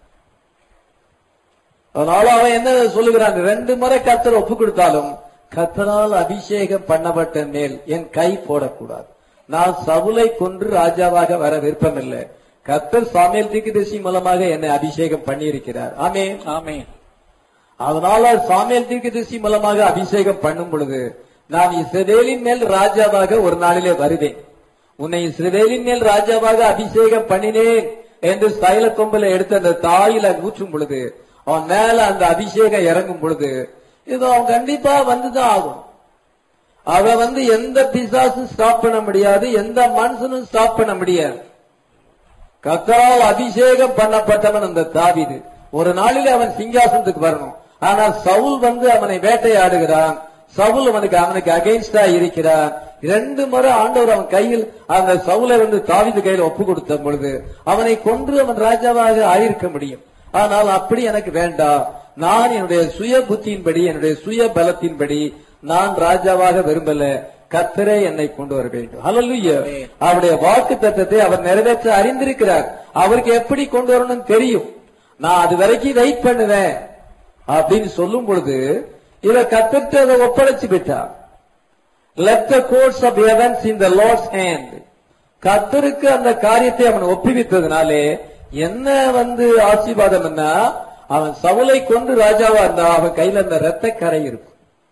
அதனால அவன் என்ன சொல்லுகிறான், ரெண்டு முறை கர்த்தர் ஒப்பு கொடுத்தாலும் கர்த்தரால் அபிஷேகம் பண்ணப்பட்ட மேல் என் கை போடக்கூடாது. நான் சவுலை கொன்று ராஜாவாக வர விருப்பமில்லை. கர்த்தர் சாமுவேல் தீர்க்கதரிசி மூலமாக என்னை அபிஷேகம் பண்ணியிருக்கிறார். ஆமென், ஆமென். அதனால சாமுவேல் தீர்க்கதரிசி மூலமாக அபிஷேகம் பண்ணும் பொழுது நான் இஸ்ரவேலின் மேல் ராஜாவாக ஒரு நாளிலே வருவேன். உன்னை இஸ்ரவேலின் மேல் ராஜாவாக அபிஷேகம் பண்ணினேன் என்று தைல கொம்பல எடுத்து அந்த தாயில ஊற்றும் பொழுது, அவன் மேல அந்த அபிஷேகம் இறங்கும் பொழுது இது அவன் கண்டிப்பா வந்துதான் ஆகும். அவ வந்து எந்த பிசாசும் ஸ்டாப் பண்ண முடியாது, எந்த மனுஷனும் ஸ்டாப் பண்ண முடியாது. கர்த்தரால் அபிஷேகம் பண்ணப்பட்டவன் அந்த தாவீது. ஒரு நாளிலே அவன் சிங்காசனத்துக்கு வரணும். ஆனால் சவுல் வந்து அவனை வேட்டையாடுகிறான். சவுல் அவனுக்கு அவனுக்கு அகைன்ஸ்டா இருக்கிறான். இரண்டு முறை ஆண்டவர் அவன் கையில் அந்த சவுலை வந்து தாவீது கையில் ஒப்பு கொடுத்த பொழுது அவனை கொன்று அவன் ராஜாவாக ஆயிருக்க முடியும். ஆனால் அப்படி எனக்கு வேண்டாம். நான் என்னுடைய சுய புத்தியின்படி, என்னுடைய சுய பலத்தின்படி நான் ராஜாவாக விரும்பல. கர்த்தரே என்னை கொண்டு வர வேண்டும். ஹல்லேலூயா. அவருடைய வாக்கு தத்தத்தை அவர் நிறைவேற்ற அறிந்திருக்கிறார். அவருக்கு எப்படி கொண்டு வரணும்னு தெரியும். நான் அது வரைக்கும் வெயிட் பண்ணுவேன் அப்படின்னு சொல்லும் பொழுது இத கர்த்தர்ட்ட அதை ஒப்படைச்சு விட்டார். Let the course of events in the Lord's hand. கர்த்தருக்கு அந்த காரியத்தை அவன் ஒப்புவித்ததுனாலே என்ன வந்து ஆசீர்வாதம் என்ன, அவன் சவுலை கொண்டு ராஜாவா இருந்தா அவன் கையில அந்த ரத்த கரை இருக்கும்.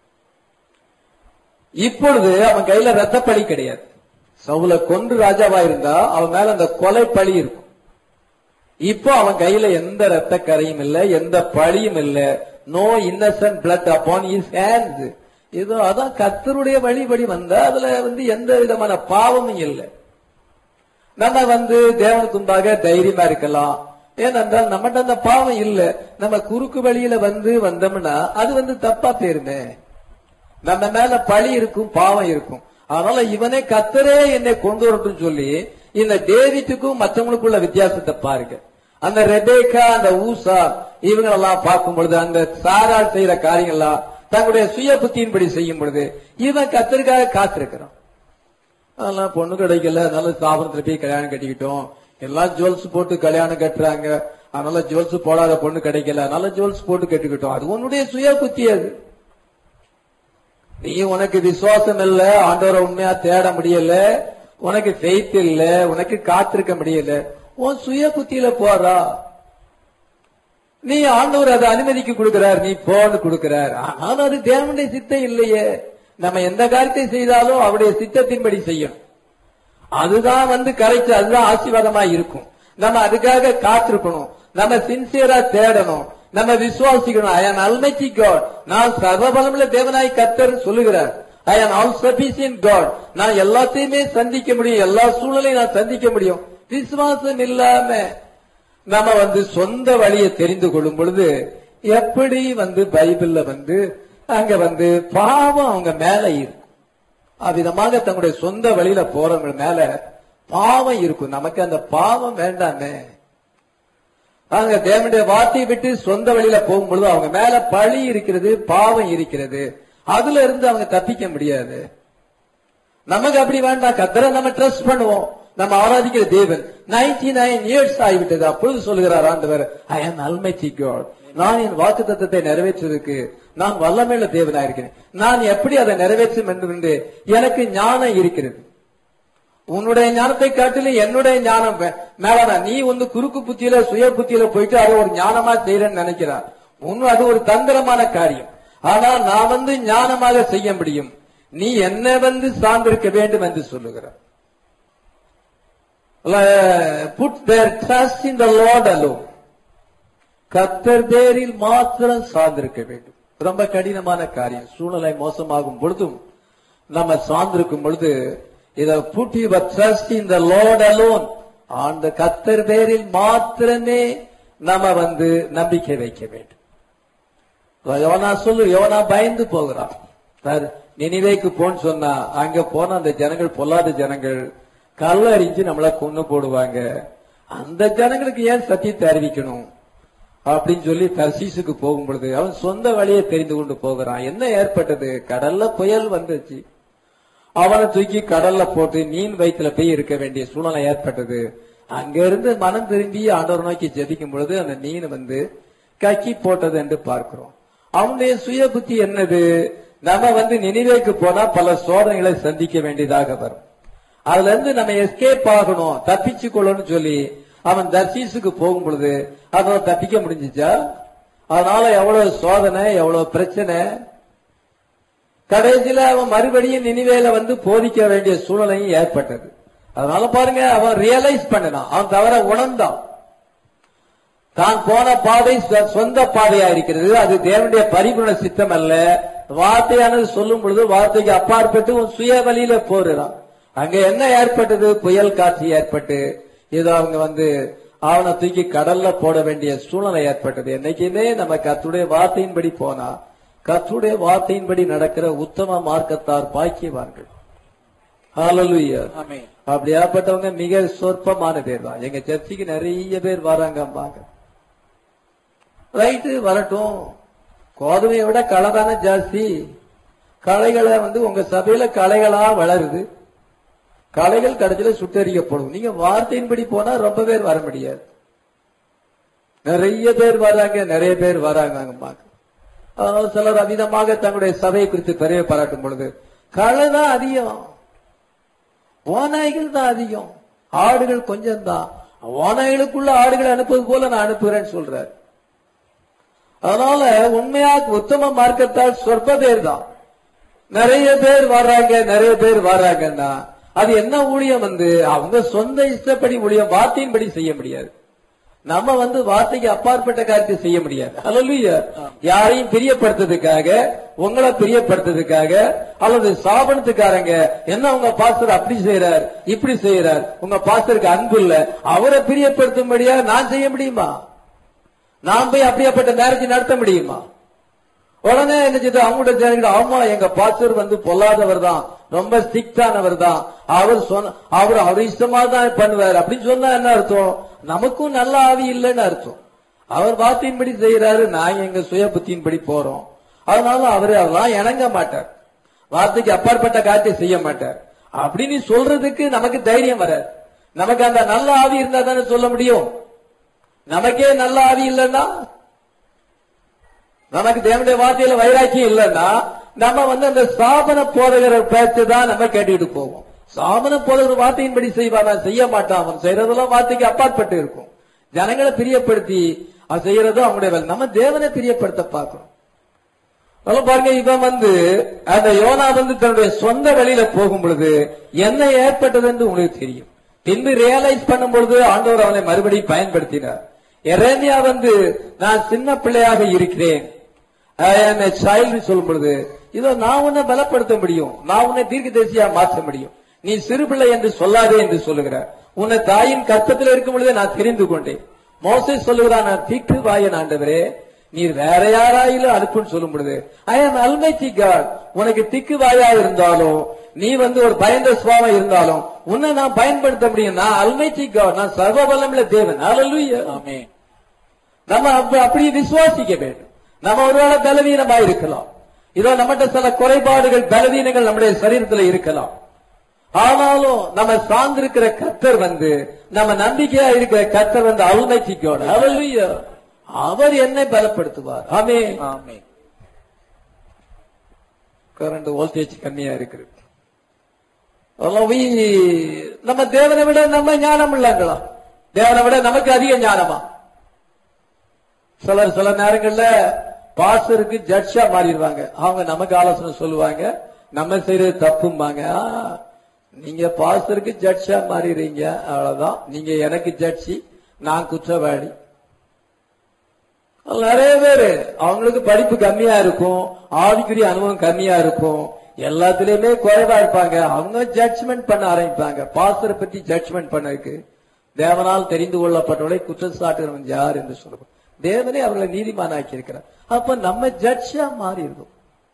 இப்பொழுது அவன் கையில ரத்த பழி கிடையாது. சவுலை கொன்று ராஜாவா இருந்தா அவன் மேல அந்த கொலை பழி இருக்கும். இப்போ அவன் கையில எந்த ரத்த கரையும் இல்லை, எந்த பழியும் இல்லை. No innocent blood upon his hands. இதோ அதான் கர்த்தருடைய வழிபடி வந்தா அதுல வந்து எந்த விதமான பாவமும் இல்லை. நம்ம வந்து தேவனுக்கு முன்பாக தைரியமா இருக்கலாம். ஏனென்றால் நம்மகிட்ட அந்த பாவம் இல்லை. நம்ம குறுக்கு வழியில வந்து வந்தோம்னா அது வந்து தப்பா தேருமே. நம்ம மேல பழி இருக்கும், பாவம் இருக்கும். அதனால இவனே கர்த்தரே என்னை கொண்டு வரட்டும் சொல்லி இந்த டேவிட்டுக்கும் மற்றவங்களுக்குள்ள வித்தியாசத்தை பாருங்க. அந்த ரெபேக்கா, அந்த ஊசா இவங்களெல்லாம் பார்க்கும் பொழுது அந்த சாரால் செய்யற காரியங்கள்லாம் தங்களுடைய சுய புத்தியின்படி செய்யும் பொழுது இவன் கர்த்தருக்காக காத்திருக்கிறான். அதெல்லாம் பொண்ணு கிடைக்கல, அதனால ஸ்தாபனத்துல போய் கல்யாணம் கட்டிக்கிட்டோம். எல்லாம் ஜுவல்ஸ் போட்டு கல்யாணம் கட்டுறாங்க, அதனால ஜுவல்ஸ் போடாத பொண்ணு கிடைக்கல, அதனால ஜுவல்ஸ் போட்டு கட்டிக்கிட்டோம். அது உன்னுடைய சுய புத்தி. அது நீ உனக்கு விசுவாசம் இல்ல, ஆண்டவரை உண்மையா தேட முடியல, உனக்கு ஃபெய்த் இல்ல, உனக்கு காத்திருக்க முடியல, உன் சுய புத்தியில போறா. நீ ஆண்டவர் அதை அனுமதிக்கு கொடுக்கிறார், நீ போன்னு கொடுக்கிறார். ஆனால் அது தேவனுடைய சித்தம் இல்லையே. நம்ம எந்த காரியத்தை செய்தாலும் அவருடைய சித்தத்தின்படி செய்யணும். அதுதான் வந்து கரெக்ட், அதுதான் ஆசீர்வாதமா இருக்கும். நம்ம அதுக்காக காத்திருக்கணும், நம்ம சின்சியரா தேடணும், நம்ம விசுவாசிக்கணும். ஐ ஆம் அல்மைட்டி காட், நான் சர்வபலமுள்ள தேவனாய் கர்த்தர் சொல்லுகிறார். ஐ ஆம் ஆல் சஃபிஷியன்ட் காட், நான் எல்லாத்தையுமே சந்திக்க முடியும், எல்லா சூழலையும் நான் சந்திக்க முடியும். விசுவாசம் இல்லாம நம்ம வந்து சொந்த வழியை தெரிந்து கொள்ளும் பொழுது எப்படி வந்து பைபிள்ல வந்து அங்க வந்து பாவம் அவங்க மேல இருக்கும். அவ்விதமாக தங்களுடைய சொந்த வழியில போறவங்க மேல பாவம் இருக்கும். நமக்கு அந்த பாவம் வேண்டாமே. அவங்க தேவனுடைய வார்த்தையை விட்டு சொந்த வழியில போகும்பொழுது அவங்க மேல பழி இருக்கிறது, பாவம் இருக்கிறது. அதுல இருந்து அவங்க தப்பிக்க முடியாது. நமக்கு அப்படி வேண்டாம். கர்த்தரை நம்ம ட்ரஸ்ட் பண்ணுவோம். நம்ம ஆராதிக்கிற தேவன் நைன்டி நைன் இயர்ஸ் ஆகிவிட்டது. அப்பொழுது சொல்லுகிறார் ஆண்டவர், ஐ ஆம் அல்மைட்டி காட். நான் என் வாக்கு தத்தத்தை நிறைவேற்றுவதற்கு நான் வல்லமையுள்ள தேவனா இருக்கிறேன். நான் எப்படி அதை நிறைவேற்ற வேண்டும் என்று எனக்கு ஞானம் இருக்கிறது. உன்னுடைய ஞானத்தை காட்டிலும் என்னுடைய ஞானம் மேலானா. நீ வந்து குறுக்கு புத்தியில சுய புத்தியில போயிட்டு அதை ஒரு ஞானமா செய்யறேன்னு நினைக்கிறார். உன் அது ஒரு தந்திரமான காரியம். ஆனால் நான் வந்து ஞானமாக செய்ய முடியும். நீ என்ன வந்து சார்ந்திருக்க வேண்டும் என்று சொல்லுகிறார். Put their trust in the Lord alone. கர்த்தர் பேரில் மாத்திரம் சார்ந்திருக்க வேண்டும். ரொம்ப கடினமான காரியம். சூழ்நிலை மோசமாகும் பொழுதும் நம்ம சார்ந்திருக்கும் பொழுது இத put your trust in the Lord alone. அந்த கர்த்தர் பேரில் மாத்திரமே நம்ம வந்து நம்பிக்கை வைக்க வேண்டும். யோனா சொல்லு, யோனா பயந்து போகிறான். நினிவேக்கு போன்னு சொன்னா அங்க போன அந்த ஜனங்கள் பொல்லாத ஜனங்கள் கல்ல அறிஞ்சு நம்மள கொண்டு போடுவாங்க. அந்த ஜனங்களுக்கு ஏன் சத்தியத்தை அறிவிக்கணும் அப்படின்னு சொல்லி தர்சீசுக்கு போகும் பொழுது அவன் சொந்த வழியை தெரிந்து கொண்டு போகிறான். என்ன ஏற்பட்டது? கடல்ல புயல் வந்துச்சு. அவனை தூக்கி கடல்ல போட்டு மீன் வயிற்றுல போய் இருக்க வேண்டிய சூழ்நிலை ஏற்பட்டது. அங்க இருந்து மனம் திரும்பி ஆண்டவர் நோக்கி ஜெபிக்கும் பொழுது அந்த மீன் வந்து கக்கி போட்டது என்று பார்க்கிறோம். அவனுடைய சுய புத்தி என்னது? நம்ம வந்து நினிவேக்கு போனா பல சோதனைகளை சந்திக்க வேண்டியதாக வரும். அதுல இருந்து நம்ம எஸ்கேப் ஆகணும், தப்பிச்சு கொள்ளணும் சொல்லி அவன் தர்சீசுக்கு போகும் பொழுது அதனால தப்பிக்க முடிஞ்சிச்சா? அதனால எவ்வளவு சோதனை, எவ்வளவு பிரச்சனை. கடைசியில அவன் மறுபடியும் நினிவேல வந்து போதிக்க வேண்டிய சூழ்நிலையும் ஏற்பட்டது. அதனால பாருங்க, அவன் ரியலைஸ் பண்ணினான், அவன் தவற உணர்ந்தான். தான் போன பாதை சொந்த பாதையா இருக்கிறது, அது தேவனுடைய பரிபூரண சித்தம் அல்ல. வார்த்தையானது சொல்லும் பொழுது வார்த்தைக்கு அப்பாற்பட்டு உன் சுய வழியில போறான். அங்க என்ன ஏற்பட்டது? புயல் காட்சி ஏற்பட்டு ஏதோ அவங்க வந்து அவனை தூக்கி கடல்ல போட வேண்டிய சூழ்நிலை ஏற்பட்டது. என்னைக்குமே நம்ம கர்த்தருடைய வார்த்தையின்படி போனா, கர்த்தருடைய வார்த்தையின்படி நடக்கிற உத்தம மார்க்கத்தார் பாக்கியவான்கள். ஹல்லேலூயா. ஆமென். அப்படியாப்பட்டவங்க மிக சொற்பமான பேர் தான். எங்க சர்ச்சுக்கு நிறைய பேர் வராங்க. ரைட்டு, வரட்டும். கோதுமையை விட களை தானே ஜாஸ்தி. களைகளை வந்து உங்க சபையில களைகளா வளருது. களைகள் கடைசியில சுட்டரிக்கப்படும். நீங்க வார்த்தையின்படி போனா ரொம்ப பேர் வர முடியாது. நிறைய பேர் வராங்க, நிறைய பேர் வராங்க. அதனால சிலர் அமிதமாக தங்களுடைய சபையை குறித்து பெரிய பாராட்டும் பொழுது களை தான் அதிகம், ஓநாய்கள் தான் அதிகம், ஆடுகள் கொஞ்சம் தான். ஓநாய்களுக்குள்ள ஆடுகளை அனுப்புவது போல நான் அனுப்புகிறேன்னு சொல்றாரு. அதனால உண்மையாக உத்தம மார்க்கத்தால் சொற்ப பேர் தான். நிறைய பேர் வர்றாங்க, நிறைய பேர் வர்றாங்கன்னா அது என்ன ஊழியம்? வந்து அவங்க சொந்த இஷ்டப்படி ஊழியம், வார்த்தையின்படி செய்ய முடியாது. நம்ம வந்து வார்த்தைக்கு அப்பாற்பட்ட காரியத்தை செய்ய முடியாது. ஹல்லேலூயா. யாரையும் பிரியப்படுத்துறதுக்காக, உங்களை பிரியப்படுத்துறதுக்காக அல்லது சாபனத்துக்காரங்க என்ன உங்க பாஸ்டர் அப்படி செய்யறார் இப்படி செய்யறார், உங்க பாஸ்டருக்கு அன்பு இல்ல, அவரை பிரியப்படுத்தும்படியா நான் செய்ய முடியுமா? நான் போய் அப்படியாப்பட்ட மேரேஜ் நடத்த முடியுமா? உடனே என்ன செய்து அவங்களோட ஜனங்கள், ஆமா எங்க பாஸ்டர் வந்து பொல்லாதவர் தான், ரொம்ப ஸ்ட்ரிக்டானவர் தான், அவர் சொன்ன அவர் அவர் இஷ்டமா தான் பண்ணுவார் அப்படின்னு சொன்னா என்ன அர்த்தம்? நமக்கும் நல்ல ஆவி இல்லைன்னு அர்த்தம். அவர் வார்த்தையின்படி செய்யறாரு, நான் எங்க சுய புத்தியின்படி போறோம். அதனால அவரு அதெல்லாம் இணங்க மாட்டார், வார்த்தைக்கு அப்பாற்பட்ட காரியத்தை செய்ய மாட்டார் அப்படின்னு சொல்றதுக்கு நமக்கு தைரியம் வராது. நமக்கு அந்த நல்ல ஆவி இருந்தா தானே சொல்ல முடியும். நமக்கே நல்ல ஆவி இல்லைன்னா, நமக்கு தேவனுடைய வார்த்தையில வைராக்கியம் இல்லைன்னா நம்ம வந்து அந்த சாபன போதகர பேச்சு தான் நம்ம கேட்டுட்டு போவோம். சாபன போதகர் வார்த்தையின்படி செய்வானா? செய்ய மாட்டான். அவன் செய்யறதெல்லாம் வார்த்தைக்கு அப்பாற்பட்டு இருக்கும். ஜனங்களை பிரியப்படுத்தி அது செய்யறதும் அவங்களுடைய வேலை. நம்ம தேவனை பிரியப்படுத்த பார்க்கணும். பாருங்க, இவன் வந்து அந்த யோனா வந்து தன்னுடைய சொந்த வழியில போகும் பொழுது என்ன ஏற்பட்டது என்று உங்களுக்கு தெரியும். பின்பு ரியலைஸ் பண்ணும் பொழுது ஆண்டவர் அவனை மறுபடியும் பயன்படுத்தினார். எரேமியா வந்து நான் சின்ன பிள்ளையாக இருக்கிறேன், சொல்லும் பொழுது இதோ நான் உன்னை பலப்படுத்த முடியும், நான் உன்னை தீர்க்கதரிசியா மாற்ற முடியும், நீ சிறு பிள்ளை என்று சொல்லாதே என்று சொல்லுகிறார். உன்னை தாயின் கர்த்தத்தில் இருக்கும் பொழுதே நான் தெரிந்து கொண்டேன். மோசே சொல்லுகிறான், நான் தீக்கு வாயன் ஆண்டவரே, நீர் வேற யாராயிலும் அனுப்புன்னு சொல்லும் பொழுது ஐ ஆம் அல்மைட்டி காட். உனக்கு திக்கு வாயா இருந்தாலும் நீ வந்து ஒரு பயந்த சுவாமம் இருந்தாலும் உன்னை நான் பயன்படுத்த முடியும். நான் அல்மைட்டி காட், நான் சர்வ வல்லமுள்ள தேவன். ஹல்லேலூயா. ஆமென். நம்ம அப்படி விசுவாசிக்க வேண்டும். நம்ம ஒருவேளை பலவீனமா இருக்கலாம். இதோ நம்மகிட்ட சில குறைபாடுகள் பலவீனங்கள் நம்முடைய சரீரத்தில் இருக்கலாம். ஆனாலும் நம்ம சார்ந்திருக்கிற கர்த்தர் வந்து நம்ம நம்பிக்கையா இருக்கிற கர்த்தர் வந்து அல்மைட்டி காட். ஹல்லேலூயா. அவர் என்னை பலப்படுத்துவார். ஆமென். ஆமென். கரண்ட் வோல்டேஜ் கம்மியா இருக்கு. நம்ம தேவனை விட நம்ம ஞானம் இல்லங்களா? தேவனை விட நமக்கு அதிக ஞானமா? சிலர் சில நேரங்கள்ல பாஸ்டருக்கு ஜட்ஜா மாறிடுவாங்க. அவங்க நமக்கு ஆலோசனை சொல்லுவாங்க, நம்ம செய்யறது தப்பும்பாங்க. நீங்க பாஸ்டருக்கு ஜட்ஜா மாறிடுறீங்க, அவ்வளவுதான். நீங்க எனக்கு ஜட்ஜி, நான் குற்றவாளி. நிறைய பேரு அவங்களுக்கு படிப்பு கம்மியா இருக்கும், ஆவிக்குரிய அனுபவம் கம்மியா இருக்கும், எல்லாத்திலயுமே குறைவா இருப்பாங்க. அவங்க ஜட்ஜ்மெண்ட் பண்ண ஆரம்பிப்பாங்க. பாஸ்டரை பத்தி ஜட்ஜ்மெண்ட் பண்ணதுக்கு தேவனால் தெரிந்து கொள்ளப்பட்டவளை குற்றச்சாட்டுகிறவன் யார் என்று சொல்லுவோம். தேவனே அவர்களை நீதிமானாக்கி இருக்கிறார். அப்ப நம்ம ஜட்ஜா மாறி இருக்கும்.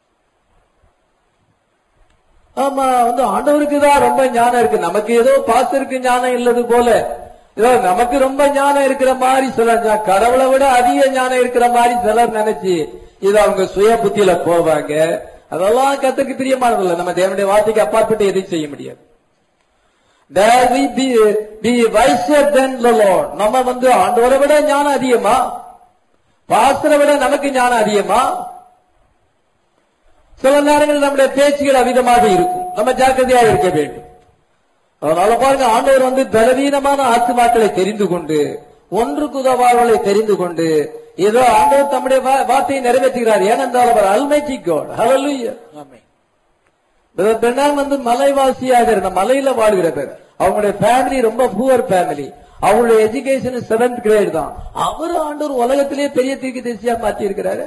ஆமா, வந்து ஆண்டவருக்கு தான் ரொம்ப ஞானம் இருக்கு, நமக்கு ஏதோ பாஸ்டருக்கு ஞானம் இல்லது போல, ஏதோ நமக்கு ரொம்ப ஞானம் இருக்கிற மாதிரி சிலர், கடவுளை விட அதிக ஞானம் இருக்கிற மாதிரி சிலர் நினைச்சு இது அவங்க சுய புத்தியில போவாங்க. அதெல்லாம் கத்துக்கு பிரியமானதில்லை. நம்ம தேவனுடைய வார்த்தைக்கு அப்பாற்பட்டு எதையும் செய்ய முடியாது. நம்ம வந்து ஆண்டவரை விட ஞானம் அதிகமா, பாஸ்டரை விட நமக்கு ஞானம் அதிகமா? சில நேரங்கள் நம்முடைய பேச்சுகள் அவிதமாக இருக்கும். நம்ம ஜாக்கிரதையாக இருக்க வேண்டும். அதனால பாருங்க, ஆண்டவர் வந்து பலவீனமான ஆத்துமாக்களை தெரிந்து கொண்டு, ஒன்றுக்கு உதவாளர்களை தெரிந்து கொண்டு, ஏதோ ஆண்டவர் தம்முடைய வார்த்தையை நிறைவேற்றுகிறார். ஏனென்றால் அவர் அல்மைட்டி காட். ஹல்லேலூயா. ஆமென். பெண்ணாம் வந்து மலைவாசியாக இருந்த, மலையில வாழ்கிற பேர். அவங்களுடைய ஃபேமிலி ரொம்ப புவர் ஃபேமிலி. அவங்களுடைய எஜுகேஷன் செவன்த் கிரேட் தான். அவர் ஆண்டவர் உலகத்திலேயே பெரிய தீர்க்கதரிசியா மாற்றி இருக்கிறாரு.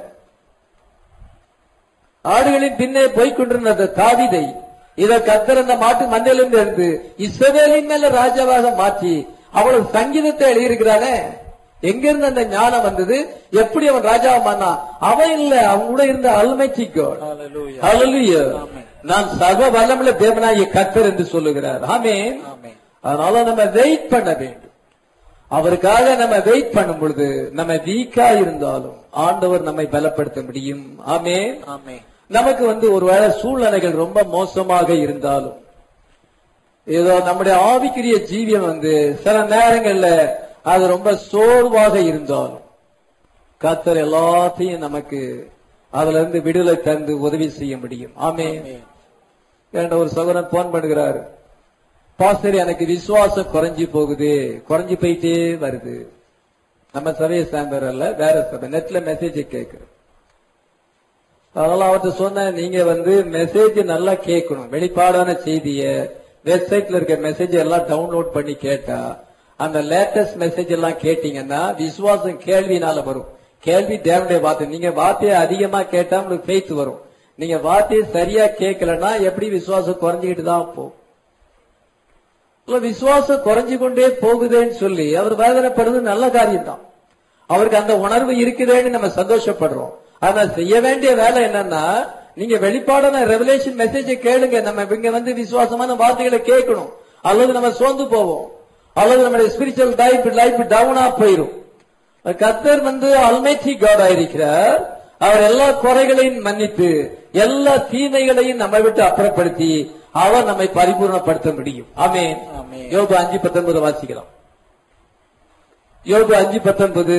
ஆடுகளின் பின்னே போய்கொண்டிருந்த தாவீதை இதை கர்த்தர் அந்த மாட்டு மண்ணிலிருந்து இருந்து இஸ்ரவேலின் மேல ராஜாவாக மாற்றி அவ்வளவு சங்கீதத்தை எழுதியிருக்கிறானே. எங்கிருந்து அந்த ஞானம் வந்தது? எப்படி அவன் ராஜாவை மாறினா? அவன் இல்ல, அவன் கூட இருந்த அல்மைட்டி காட். ஹல்லேலூயா. நான் சர்வ வல்லமுள்ள தேவனாகிய கர்த்தர் என்று சொல்லுகிறார். ஆமென். அதனால நம்ம வெயிட் பண்ண வேண்டும். அவருக்காக நம்ம வெயிட் பண்ணும் பொழுது நம்ம வீக்கா இருந்தாலும் ஆண்டவர் நம்மை பலப்படுத்த முடியும். ஆமென். ஆமென். நமக்கு வந்து ஒருவேளை சூழ்நிலைகள் ரொம்ப மோசமாக இருந்தாலும், ஏதோ நம்முடைய ஆவிக்குரிய ஜீவியம் வந்து சில நேரங்கள்ல அது ரொம்ப சோர்வாக இருந்தாலும் கர்த்தர் எல்லாத்தையும் நமக்கு அதுல இருந்து விடுதலை தந்து உதவி செய்ய முடியும். ஆமென். என்ற ஒரு சகோதரன் போன் பண்ணுகிறாரு, பாஸ்டர் எனக்கு விசுவாசம் குறைஞ்சி போகுது, குறைஞ்சி போயிட்டே வருது. நம்ம சபையை சார்ந்தவர் அல்ல, வேற சபை. நெட்ல மெசேஜ் கேட்கிறோம். அதனால அவர்கிட்ட சொன்ன, நீங்க வந்து மெசேஜ் நல்லா கேட்கணும். வெளிப்பாடான செய்திய வெப்சைட்ல இருக்க மெசேஜ் எல்லாம் டவுன்லோட் பண்ணி கேட்டா, அந்த லேட்டஸ்ட் மெசேஜ் எல்லாம் கேட்டீங்கன்னா விசுவாசம் கேள்வினால வரும். கேள்வி தேவனுடைய வார்த்தை. நீங்க வார்த்தையை அதிகமா கேட்டா உங்களுக்கு ஃபெய்த் வரும். நீங்க வார்த்தையை சரியா கேட்கலன்னா எப்படி விசுவாசம் குறைஞ்சிக்கிட்டு தான் போகும். விசுவாசம் குறைஞ்சு கொண்டே போகுதேன்னு சொல்லி அவர் வேதனைப்படுறது நல்ல காரியம் தான். அவருக்கு அந்த உணர்வு இருக்குதேன்னு நம்ம சந்தோஷப்படுறோம். ஆனா செய்ய வேண்டிய வேலை என்னன்னா, நீங்க வெளிப்பாடான ரெவலேஷன் மெசேஜை கேளுங்க. நம்ம இங்க வந்து விசுவாசமான வார்த்தைகளை கேட்கணும். அல்லது நம்ம சோர்ந்து போவோம், அல்லது நம்முடைய ஸ்பிரிச்சுவல் லைஃப் லைஃப் டவுனா போயிடும். கர்த்தர் வந்து அல்மைட்டி காட் ஆயிருக்கிறார். அவர் எல்லா குறைகளையும் மன்னித்து எல்லா தீமைகளையும் நம்மை விட்டு அப்புறப்படுத்தி அவர் நம்மை பரிபூர்ணப்படுத்த முடியும். ஆமென். யோபு அஞ்சு பத்தொன்பது வாசிக்கலாம். யோபு அஞ்சு பத்தொன்பது.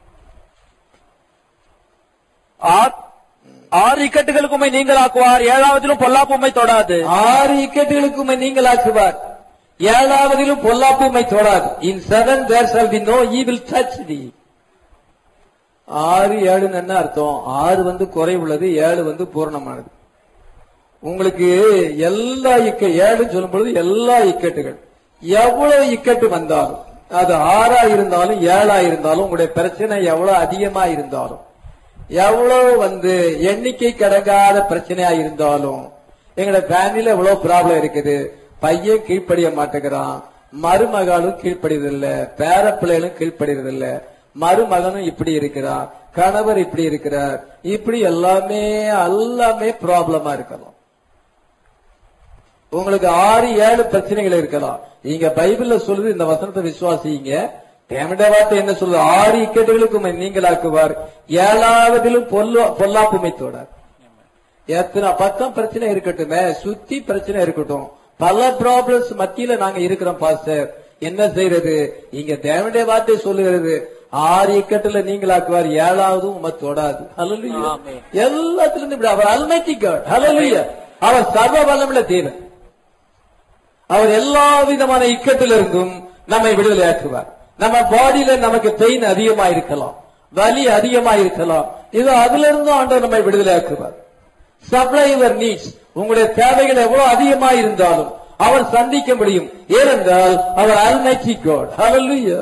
ஆறு இக்கட்டுகளுக்கு உம்மை நீங்களாக்குவார், ஏழாவதிலும் பொல்லாப்பு உம்மை தொடாது. ஆறு இக்கட்டுகளுக்கு உம்மை நீங்களாக்குவார், ஏழாவதிலும் பொல்லாப்பு உம்மை தொடாது. In seven there shall be no evil touch thee. ஆறு ஏழுன்னு என்ன அர்த்தம்? ஆறு வந்து குறை உள்ளது, ஏழு வந்து பூர்ணமானது. உங்களுக்கு எல்லா இக்க ஏழுன்னு சொல்லும் பொழுது எல்லா இக்கட்டுகள், எவ்வளவு இக்கட்டு வந்தாலும், அது ஆறா இருந்தாலும் ஏழா இருந்தாலும், உங்களுடைய பிரச்சனை எவ்வளவு அதிகமா இருந்தாலும், எவ்வளவு வந்து எண்ணிக்கை கடங்காத பிரச்சனையா இருந்தாலும், எங்களோட ஃபேமிலியில எவ்வளவு ப்ராப்ளம் இருக்குது. பையன் கீழ்ப்படிய மாட்டேங்கிறான், மருமகளும் கீழ்ப்படியதில்லை, பேர பிள்ளைகளும் கீழ்ப்படியதில்லை, மருமகனும் இப்படி இருக்கிறான், கணவர் இப்படி இருக்கிறார், இப்படி எல்லாமே எல்லாமே ப்ராப்ளமா இருக்கலாம். உங்களுக்கு ஆறு ஏழு பிரச்சனைகள் இருக்கலாம். நீங்க பைபிள்ல சொல்லுது இந்த வசனத்தை விசுவாசிங்க. தேவனுடைய வார்த்தை என்ன சொல்லுது? ஆறு இக்கட்டுகளுக்கு உம்மை நீங்களாக்குவார், ஏழாவதிலும் பொல்லாப்பு உம்மை தொடார். எத்தனை பக்கம் பிரச்சனை இருக்கட்டுமே, சுத்தி பிரச்சனை இருக்கட்டும், பல ப்ராப்ளம்ஸ் மத்தியில நாங்க இருக்கிறோம் பாஸ்டர், என்ன செய்யறது? இங்க தேவனுடைய வார்த்தை சொல்லுகிறது ஆறு இக்கட்டுல நீங்களாக்குவார், ஏழாவதும் உம்மை தொடாது. ஹல்லேலூயா. எல்லாத்திலிருந்து அவர் அல்மைட்டி காட். ஹல்லேலூயா. அவர் சர்வ வல்லமுள்ள தேவன். அவர் எல்லா விதமான இக்கட்டிலிருந்தும் நம்மை விடுதலையாக்குவார். நம்ம பாடியில நமக்கு பெயின் அதிகமா இருக்கலாம், வலி அதிகமா இருக்கலாம், இது அதுல இருந்தும் ஆண்டவர் நம்மை விடுதலையாக்குவார். சப்ளை யுவர் நீட்ஸ், உங்களுடைய தேவைகள் எவ்வளவு அதிகமா இருந்தாலும் அவர் சந்திக்க முடியும். ஏனென்றால் அவர் அல்மைட்டி காட். ஹல்லேலூயா.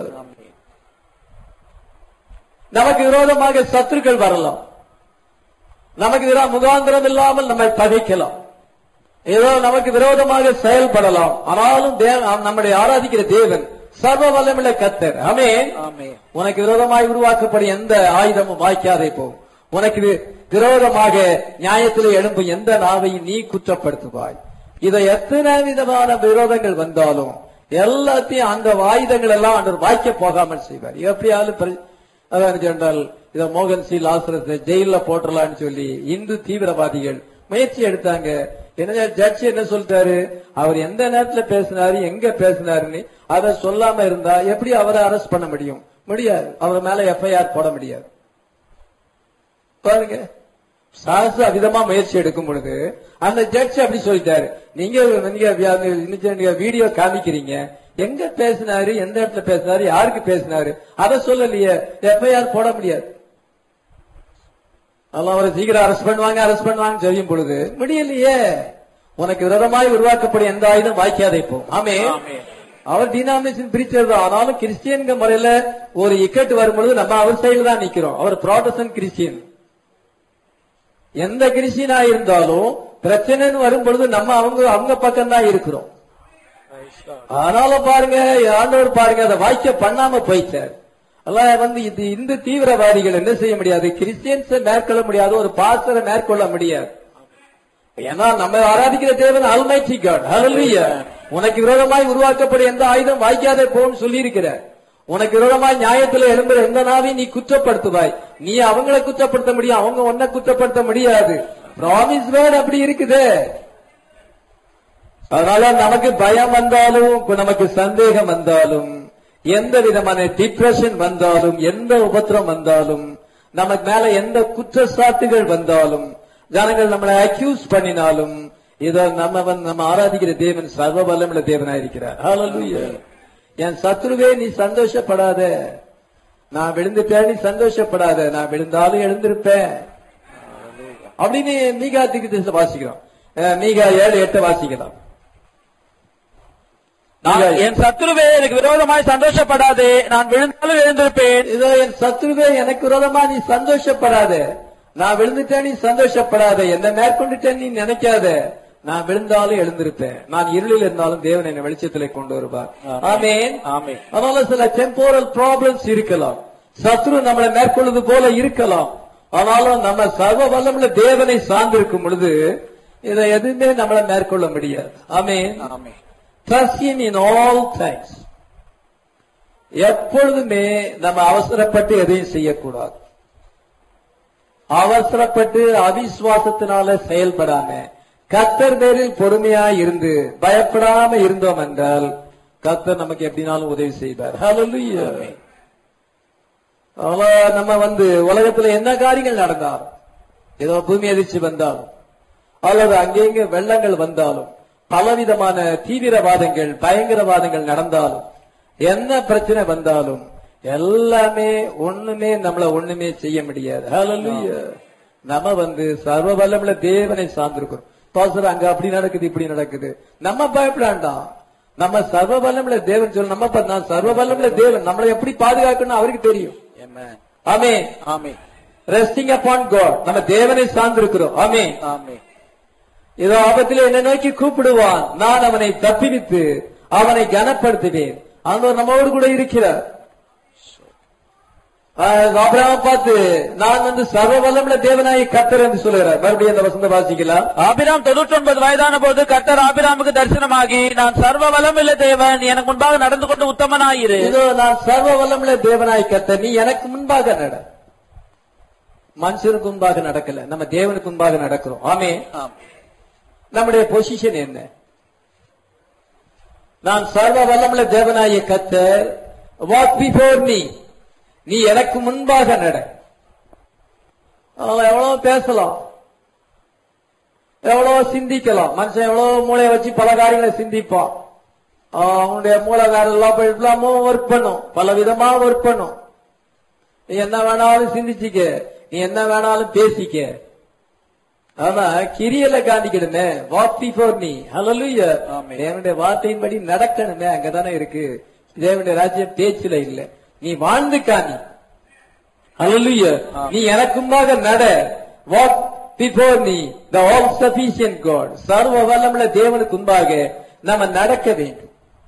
நமக்கு விரோதமாக சத்துருக்கள் வரலாம், நமக்கு முகாந்திரம் இல்லாமல் நம்மை பகைக்கலாம், ஏதோ நமக்கு விரோதமாக செயல்படலாம். ஆனாலும் நம்முடைய ஆராதிக்கிற தேவன் சர்வ வல்லமுள்ள கர்த்தர். ஆமென். உனக்கு விரோதமாய் உருவாக்கப்படும் எந்த ஆயுதமும் வாய்க்காதே போகும். உனக்கு விரோதமாக நியாயத்திலே எழும்பும் எந்த நாவையும் நீ குற்றப்படுத்துவாய். இதை எத்தனை விதமான விரோதங்கள் வந்தாலும் எல்லாத்தையும் அந்த ஆயுதங்கள் எல்லாம் அன்று வாய்க்க போகாமல் செய்வார். எப்படியாலும் என்றால் இத மோகன் சி லாசரஸ் ஜெயில போட்டலான்னு சொல்லி இந்து தீவிரவாதிகள் முயற்சி எடுத்தாங்க. என்ன ஜட்ஜ் என்ன சொல்லிட்டாரு? அவர் எந்த நேரத்துல பேசினாரு, எங்க பேசினாருன்னு அதை சொல்லாம இருந்தா எப்படி அவரை அரெஸ்ட் பண்ண முடியும்? முடியாது. அவர் மேல எஃப்ஐஆர் போட முடியாது. பாருங்க, சாசு அவிதமா முயற்சி எடுக்கும் பொழுது அந்த ஜட்ஜ் அப்படி சொல்லிட்டாரு, நீங்க நீங்க வீடியோ காமிக்கிறீங்க, எங்க பேசினாரு, எந்த இடத்துல பேசினாரு, யாருக்கு பேசினாரு, அதை சொல்லலையே, எஃப்ஐஆர் போட முடியாது. அதெல்லாம் அவரை சீக்கிரம் அரெஸ்ட் பண்ணுவாங்க அரெஸ்ட் பண்ணுவாங்க செய்யும் பொழுது முடியலையே. உனக்கு விரோதமாய் உருவாக்கப்படும் எந்த ஆயுதம் வாய்க்காதே போகும். ஆமே. அவர் டினாமினேஷன் பிரிச்சது தான். ஆனாலும் கிறிஸ்டியன் முறையில ஒரு இக்கட்டு வரும்பொழுது நம்ம அவர் சைடுல தான் நிக்கிறோம். அவர் புராட்டஸ்டன்ட் கிறிஸ்டியன். எந்த கிறிஸ்டியனா இருந்தாலும் பிரச்சனைன்னு வரும்பொழுது நம்ம அவங்க அவங்க பக்கம் தான் இருக்கிறோம். ஆனாலும் பாருங்க, ஆண்டவர் பாருங்க அதை வாய்க்க பண்ணாம போயிட்டார். எல்லாம் வந்து இது இந்த தீவிரவாதிகள் என்ன செய்ய முடியாது, கிறிஸ்டியன்ஸை மேற்கொள்ள முடியாது, ஒரு பாஸ்டரை மேற்கொள்ள முடியாது. ஏன்னா நம்ம ஆராதிக்கிற தேவன் அல்மைட்டி காட். ஹல்லேலூயா. உனக்கு விரோதமாய் உருவாக்கப்படும் எந்த ஆயுதம் வாய்க்காதே போன்னு சொல்லி இருக்கிற. உனக்கு விரோதமாய் நியாயத்தில் எழும்புற எந்த நாவையும் நீ குற்றப்படுத்துவாய். நீ அவங்களை குற்றப்படுத்த முடியும், அவங்க உன்னை குற்றப்படுத்த முடியாது. ப்ராமிஸ் வேர்ட் அப்படி இருக்குது. அதனால நமக்கு பயம் வந்தாலும் நமக்கு சந்தேகம் வந்தாலும் எந்த விதமான டிப்ரெஷன் வந்தாலும் எந்த உபத்திரம் வந்தாலும் நமக்கு மேல எந்த குற்றச்சாட்டுகள் வந்தாலும் ஜனங்கள் நம்மளை அக்யூஸ் பண்ணினாலும் இதை நம்ம வந்து நம்ம ஆராதிக்கிற தேவன் சர்வ வல்லமுள்ள தேவனா இருக்கிறார். ஹல்லேலூயா. என் சத்ருவே நீ சந்தோஷப்படாத, நான் விழுந்துட்டேன் நீ சந்தோஷப்படாத, நான் விழுந்தாலும் எழுந்திருப்பேன் அப்படின்னு மீகா தீர்க்கதரிசி வாசிக்கிறோம். மீகா ஏழு எட்டு வாசிக்கலாம். என் சத்ருவே எனக்கு விரோதமாய் சந்தோஷப்படாதே, நான் விழுந்தாலும் எழுந்திருப்பேன். இதோ என் சத்ருவே எனக்கு விரோதமா நீ சந்தோஷப்படாத, நான் விழுந்துட்டேன் நீ சந்தோஷப்படாத, என்ன மேற்கொண்டுட்டேன் நீ நினைக்காத, நான் விழுந்தாலும் எழுந்திருப்பேன். நான் இருளில் இருந்தாலும் தேவன் என்னை வெளிச்சத்திலே கொண்டு வருவார். ஆமென். ஆமென். அதனால சில டெம்போரல் ப்ராப்ளம்ஸ் இருக்கலாம், சத்ரு நம்மளை மேற்கொள்வது போல இருக்கலாம். ஆனாலும் நம்ம சர்வ வல்லமுள்ள தேவனை சார்ந்திருக்கும் பொழுது இதை எதுவுமே நம்மளை மேற்கொள்ள முடியாது. ஆமென். ஆமென். Trust him in all things. எப்பொழுதுமே நம்ம அவசரப்பட்டு எதையும் செய்யக்கூடாது. அவசரப்பட்டு அவிசுவாசத்தினால செயல்படாம கர்த்தர் பேரில் பொறுமையா இருந்து பயப்படாம இருந்தோம் என்றால் கர்த்தர் நமக்கு எப்படினாலும் உதவி செய்வார். ஹல்லேலூயா. நம்ம வந்து உலகத்துல என்ன காரியங்கள் நடந்தாலும், ஏதோ பூமி அதிர்ச்சி வந்தாலும் அல்லது அங்கேங்க வெள்ளங்கள் வந்தாலும் பலவிதமான தீவிரவாதங்கள் பயங்கரவாதங்கள் நடந்தாலும் என்ன பிரச்சனை வந்தாலும் எல்லாமே ஒண்ணுமே நம்மள ஒண்ணுமே செய்ய முடியாது. ஹல்லேலூயா. நம்ம வந்து சர்வ வல்லமுள்ள தேவனை சார்ந்திருக்கிறோம். பாஸ்டர் அங்க அப்படி நடக்குது இப்படி நடக்குது, நம்ம பயப்படாண்டாம். நம்ம சர்வ வல்லமுள்ள தேவன் சொல்ல, நம்ம நான் சர்வ வல்லமுள்ள தேவன் நம்மளை எப்படி பாதுகாக்கணும் அவருக்கு தெரியும். Amen. Amen. Resting upon God, நம்ம தேவனை சார்ந்திருக்கிறோம். ஆமென். ஆமென். ஏதோ ஆபத்தில் என்னை நோக்கி கூப்பிடுவான், நான் அவனை தப்பிவித்து அவனை கனப்படுத்துவேன். ஆண்டவர் நம்மோடு கூட இருக்கிறார். ஆபிரகாமை பார்த்து நான் வந்து சர்வ வல்லமுள்ள தேவனாய் கர்த்தர் என்று சொல்லுகிறார். மறுபடியும் அந்த வசந்த வாசிக்கலாம். ஆபிராம் தொண்ணூற்றி ஒன்பது வயதான போது கர்த்தர் ஆபிராமுக்கு தரிசனமாகி, நான் சர்வ வல்லமுள்ள தேவன், நீ எனக்கு முன்பாக நடந்து கொண்டு உத்தமனாயிரு. இதோ நான் சர்வ வல்லமுள்ள தேவனாய் கர்த்தர், நீ எனக்கு முன்பாக நட. மனுஷனுக்கு முன்பாக நடக்கல, நம்ம தேவனுக்கு முன்பாக நடக்கிறோம். ஆமே. நம்முடைய பொசிஷன் என்ன? நான் சர்வ வல்லமுள்ள தேவனாய கர்த்தர், வாக் பிஃபோர் மீ, நீ எனக்கு முன்பாக நட. எவ்வளவு பேசலாம், எவ்வளவு சிந்திக்கலாம். மனுஷன் எவ்வளவு மூளையை வச்சு பல காரியங்களை சிந்திப்பான். அவனுடைய மூளை வேற எல்லாமோ ஒர்க் பண்ணும், பல விதமா ஒர்க் பண்ணும். நீ என்ன வேணாலும் சிந்திச்சிக்க, நீ என்ன வேணாலும் பேசிக்க. ஆனா கிரியல காந்திக்கிடுமே, வாக் பிஃபோர் மீ. ஹல்லேலூயா. தேவனுடைய வார்த்தையின்படி நடக்கணுமே, அங்கதானே இருக்கு. தேவனுடைய ராஜ்யம் பேச்சுல இல்ல, நீ வாழ்ந்து காணி. ஹல்லேலூயா. நீ எனக்கு முன்பாக நட. Walk before me, the all sufficient God. சர்வ வல்லமுள்ள தேவனுக்கு முன்பாக நம்ம நடக்க வேண்டும்.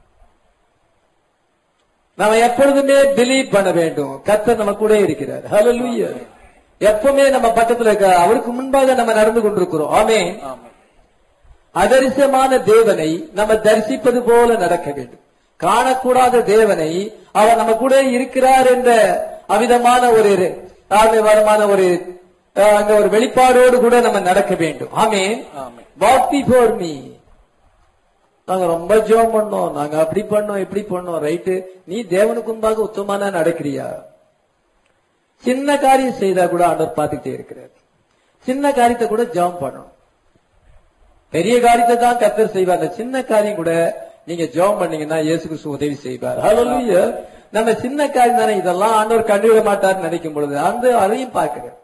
நம்ம எப்பொழுதுமே பிலீவ் பண்ண வேண்டும், கர்த்தர் நம்ம கூட இருக்கிறார். ஹல்லேலூயா. எப்பவுமே நம்ம பக்கத்துல இருக்க அவருக்கு முன்பாக நம்ம நடந்து கொண்டிருக்கிறோம். ஆமென். அதரிசமான தேவனை நம்ம தரிசிப்பது போல நடக்க வேண்டும். காணக்கூடாத தேவனை அவர் நம்ம கூட இருக்கிறார் என்ற அவிதமான ஒரு ஆர்வமான ஒரு அங்க ஒரு வெளிப்பாடோடு கூட நம்ம நடக்க வேண்டும். ஆமென். Walk before me. நாங்க ரொம்ப ஜெபம் பண்ணோம், நாங்க அப்படி பண்ணோம் இப்படி பண்ணோம். ரைட்டு, நீ தேவனுக்கு முன்பாக உத்தமமான நடக்கிறியா? சின்ன காரியம் செய்தா கூட ஆண்டவர் பார்த்துக்கிட்டே இருக்கிறார். சின்ன காரியத்தை கூட ஜெபம் பண்ணணும். பெரிய காரியத்தை தான் கர்த்தர் செய்வார். சின்ன காரியம் கூட நீங்க ஜெபம் பண்ணீங்கன்னா இயேசு கிறிஸ்து உதவி செய்வார். ஹல்லேலூயா. நம்ம சின்ன காரியம் தானே, இதெல்லாம் ஆண்டவர் கண்டுவிட மாட்டார்னு நினைக்கும் பொழுது அந்த அதையும் பார்க்கிறேன்.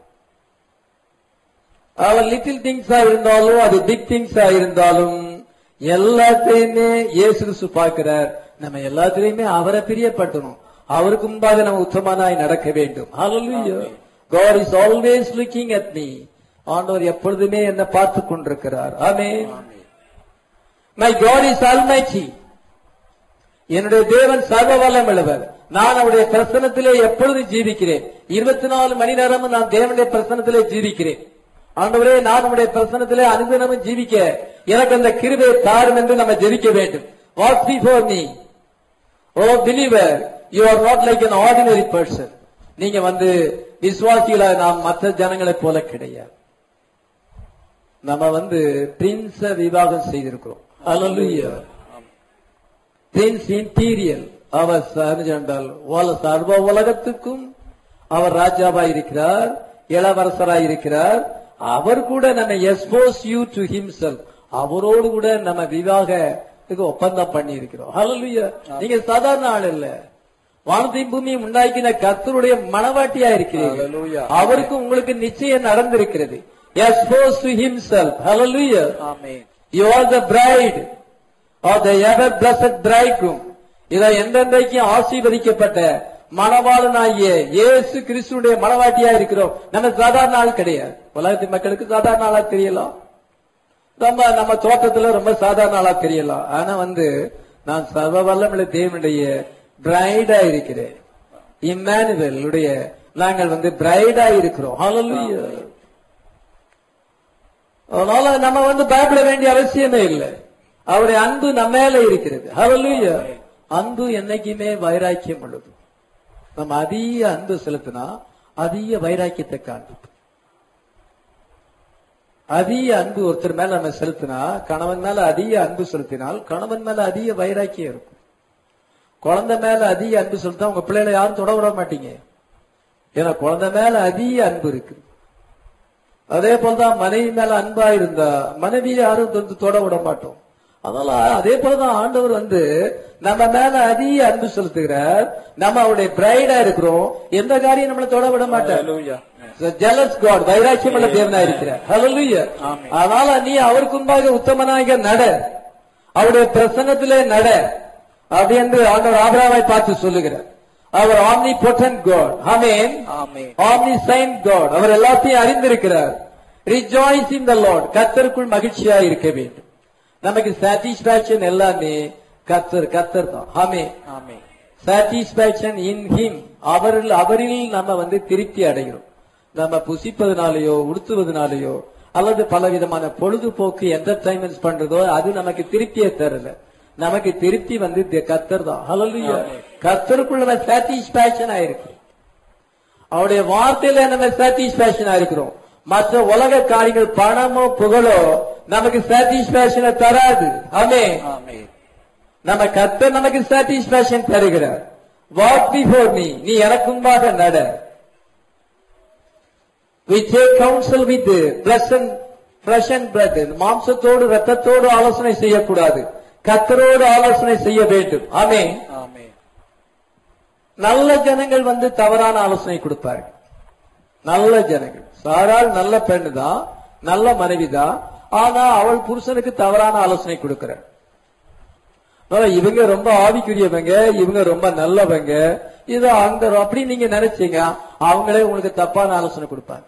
அவர் லிட்டில் திங்ஸா இருந்தாலும் அது பிக் திங்ஸா இருந்தாலும் எல்லாத்தையுமே இயேசு கிறிஸ்து பார்க்கிறார். நம்ம எல்லாத்திலையுமே அவரை பிரியப்பட்டணும். அவருக்கு முன்பாக நம்ம உத்தமனாய் நடக்க வேண்டும். ஹல்லேலூயா. God is always looking at me. ஆண்டவர் எப்பொழுதுமே என்ன பார்த்து கொண்டிருக்கிறார். ஆமென். My God is almighty. என்னுடைய தேவன் சர்வ வல்லமுள்ளவர். நான் அவருடைய பிரசன்னத்திலே எப்பொழுதும் ஜீவிக்கிறேன். இருபத்தி நாலு மணி நேரமும் நான் தேவனுடைய பிரசன்னத்திலே ஜீவிக்கிறேன். ஆண்டவரே, நான் உடைய பிரசன்னத்திலே அனுதினமும் ஜீவிக்க எனக்கு அந்த கிருபையை தாரும் என்று நம்ம ஜெபிக்க வேண்டும். Walk before me. Oh believer, you are not like an ordinary person. நீங்க வந்து விசுவாசிகளா நாம் மற்ற ஜனங்களை போல கிடையாது. நம்ம வந்து பிரின்ஸ விவாகம் செய்திருக்கிறோம். ஹல்லேலூயா. பிரின்ஸ் இம்பீரியல், அவர் சர்ஜென்டல் சர்வ உலகத்துக்கும் அவர் ராஜாவாய் இருக்கிறார், இளவரசராய் இருக்கிறார். அவர் கூட நம்ம எக்ஸ்போஸ் யூ டு ஹிம்செல்ஃப், அவரோடு கூட நம்ம விவாகத்துக்கு ஒப்பந்தம் பண்ணி இருக்கிறோம். ஹல்லேலூயா. நீங்க சாதாரண ஆள் இல்ல, வானத்தையும் பூமியும் உண்டாக்கின கர்த்தருடைய மனவாட்டியா இருக்கிறீர்கள். அவருக்கு உங்களுக்கு நிச்சயம் நடந்திருக்கிறது. Exposed to himself. Hallelujah. Amen. You are the bride of the ever blessed bridegroom. இதை என்றென்றைக்கும் ஆசீர்வதிக்கப்பட்ட மணவாளனாகிய இயேசு கிறிஸ்துடைய மணவாட்டியா இருக்கிறோம். நம்ம சாதாரண ஆள் கிடையாது. உலகத்தின் மக்களுக்கு சாதாரண ஆளா தெரியலாம், ரொம்ப நம்ம தோட்டத்துல ரொம்ப சாதாரண ஆளா தெரியலாம். ஆனா வந்து நான் சர்வ வல்லமுள்ள தேவனுடைய பிரைடா இருக்கிறேன். இம்மானுவேல் உடைய நாங்கள் வந்து பிரைடா இருக்கிறோம். ஹல்லேலூயா. அதனால நம்ம வந்து பயப்பட வேண்டிய அவசியமே இல்லை. அவருடைய அன்பு நம்ம மேல இருக்கிறது. ஹல்லேலூயா. அன்பு என்னைக்குமே வைராக்கியம் உள்ளது. நம்ம அதிக அன்பு செலுத்தினா அதிக வைராக்கியத்தை காண்பிப்போம். அதிக அன்பு ஒருத்தர் மேல நம்ம செலுத்தினா, கணவன் மேல அதிக அன்பு செலுத்தினால் கணவன் மேல அதிக வைராக்கியம் இருக்கும். குழந்தை மேல அதிக அன்பு செலுத்தா உங்க பிள்ளைகளை யாரும் தொட விட மாட்டீங்க. ஏன்னா குழந்தை மேல அதிக அன்பு இருக்கு. அதே போலதான் மனைவி மேல அன்பா இருந்தா மனைவியை யாரும் வந்து தொட விட மாட்டோம். அதனால அதே போலதான் ஆண்டவர் வந்து நம்ம மேல அதிக அன்பு செலுத்துகிறார். நம்ம அவருடைய பிரைடா இருக்கிறோம். எந்த காரியம் நம்மளை தொட விட மாட்டார். ஜெலஸ் காட், வைராக்கியம் உள்ள தேவனா இருக்கிறார். ஹல்லேலூயா. அதனால நீ அவருக்கு முன்பாக உத்தமனாக நட, அவருடைய பிரசன்னத்திலே நட அப்படி என்று ஆண்டவர் ஆபிரகாமை பார்த்து சொல்லுகிறார். அவர் omnipotent God. ஆமென். omniscient God. அவர் எல்லாத்தையும் அறிந்திருக்கிறார். Rejoice in the Lord. கர்த்தருக்குள் மகிழ்ச்சியா இருக்க வேண்டும். நமக்கு சாட்டிஸ்பாக்சன் எல்லாமே கர்த்தர் கர்த்தர் தான். ஆமென். சாட்டிஸ்பாக்சன் இன் ஹிம், அவரில் அவரில் நம்ம வந்து திருப்தி அடைகிறோம். நம்ம புசிப்பதனாலேயோ உடுத்துவதனாலேயோ அல்லது பல விதமான பொழுதுபோக்கு என்டர்டைன்மெண்ட் பண்றதோ அது நமக்கு திருப்தியை தரல. நமக்கு திருப்தி வந்து கர்த்தர் தான். ஹல்லேலூயா. கர்த்தருக்குள்ள நம்ம சாட்டிஸ்பாக்சன் ஆயிருக்கு, அவருடைய வார்த்தையில நம்ம சாட்டிஸ்பாக்சன் ஆயிருக்கிறோம். மற்ற உலக காரியங்கள் பணமோ புகழோ நமக்கு சாட்டிஸ்பாக்சனை தராது. ஆமென். நம்ம கர்த்தர் நமக்கு சாட்டிஸ்பாக்சன் தருகிறார். வாக் பிஃபோர் மீ, நீ எனக்கு முன்பாக நட. We take counsel with flesh and flesh and blood. மாம்சத்தோடு ரத்தத்தோடு ஆலோசனை செய்யக்கூடாது, கர்த்தரோடு ஆலோசனை செய்ய வேண்டும். ஆமென். நல்ல ஜனங்கள் வந்து தவறான ஆலோசனை கொடுப்பார்கள். நல்ல ஜனங்கள், சாராள் நல்ல பெண்ணு தான், நல்ல மனைவி தான், ஆனா அவள் புருஷனுக்கு தவறான ஆலோசனை கொடுக்கிறார். இவங்க ரொம்ப ஆவிக்குரியவங்க, இவங்க ரொம்ப நல்லவங்க, இது அங்க அப்படி நீங்க நினைச்சீங்க, அவங்களே உங்களுக்கு தப்பான ஆலோசனை கொடுப்பாங்க.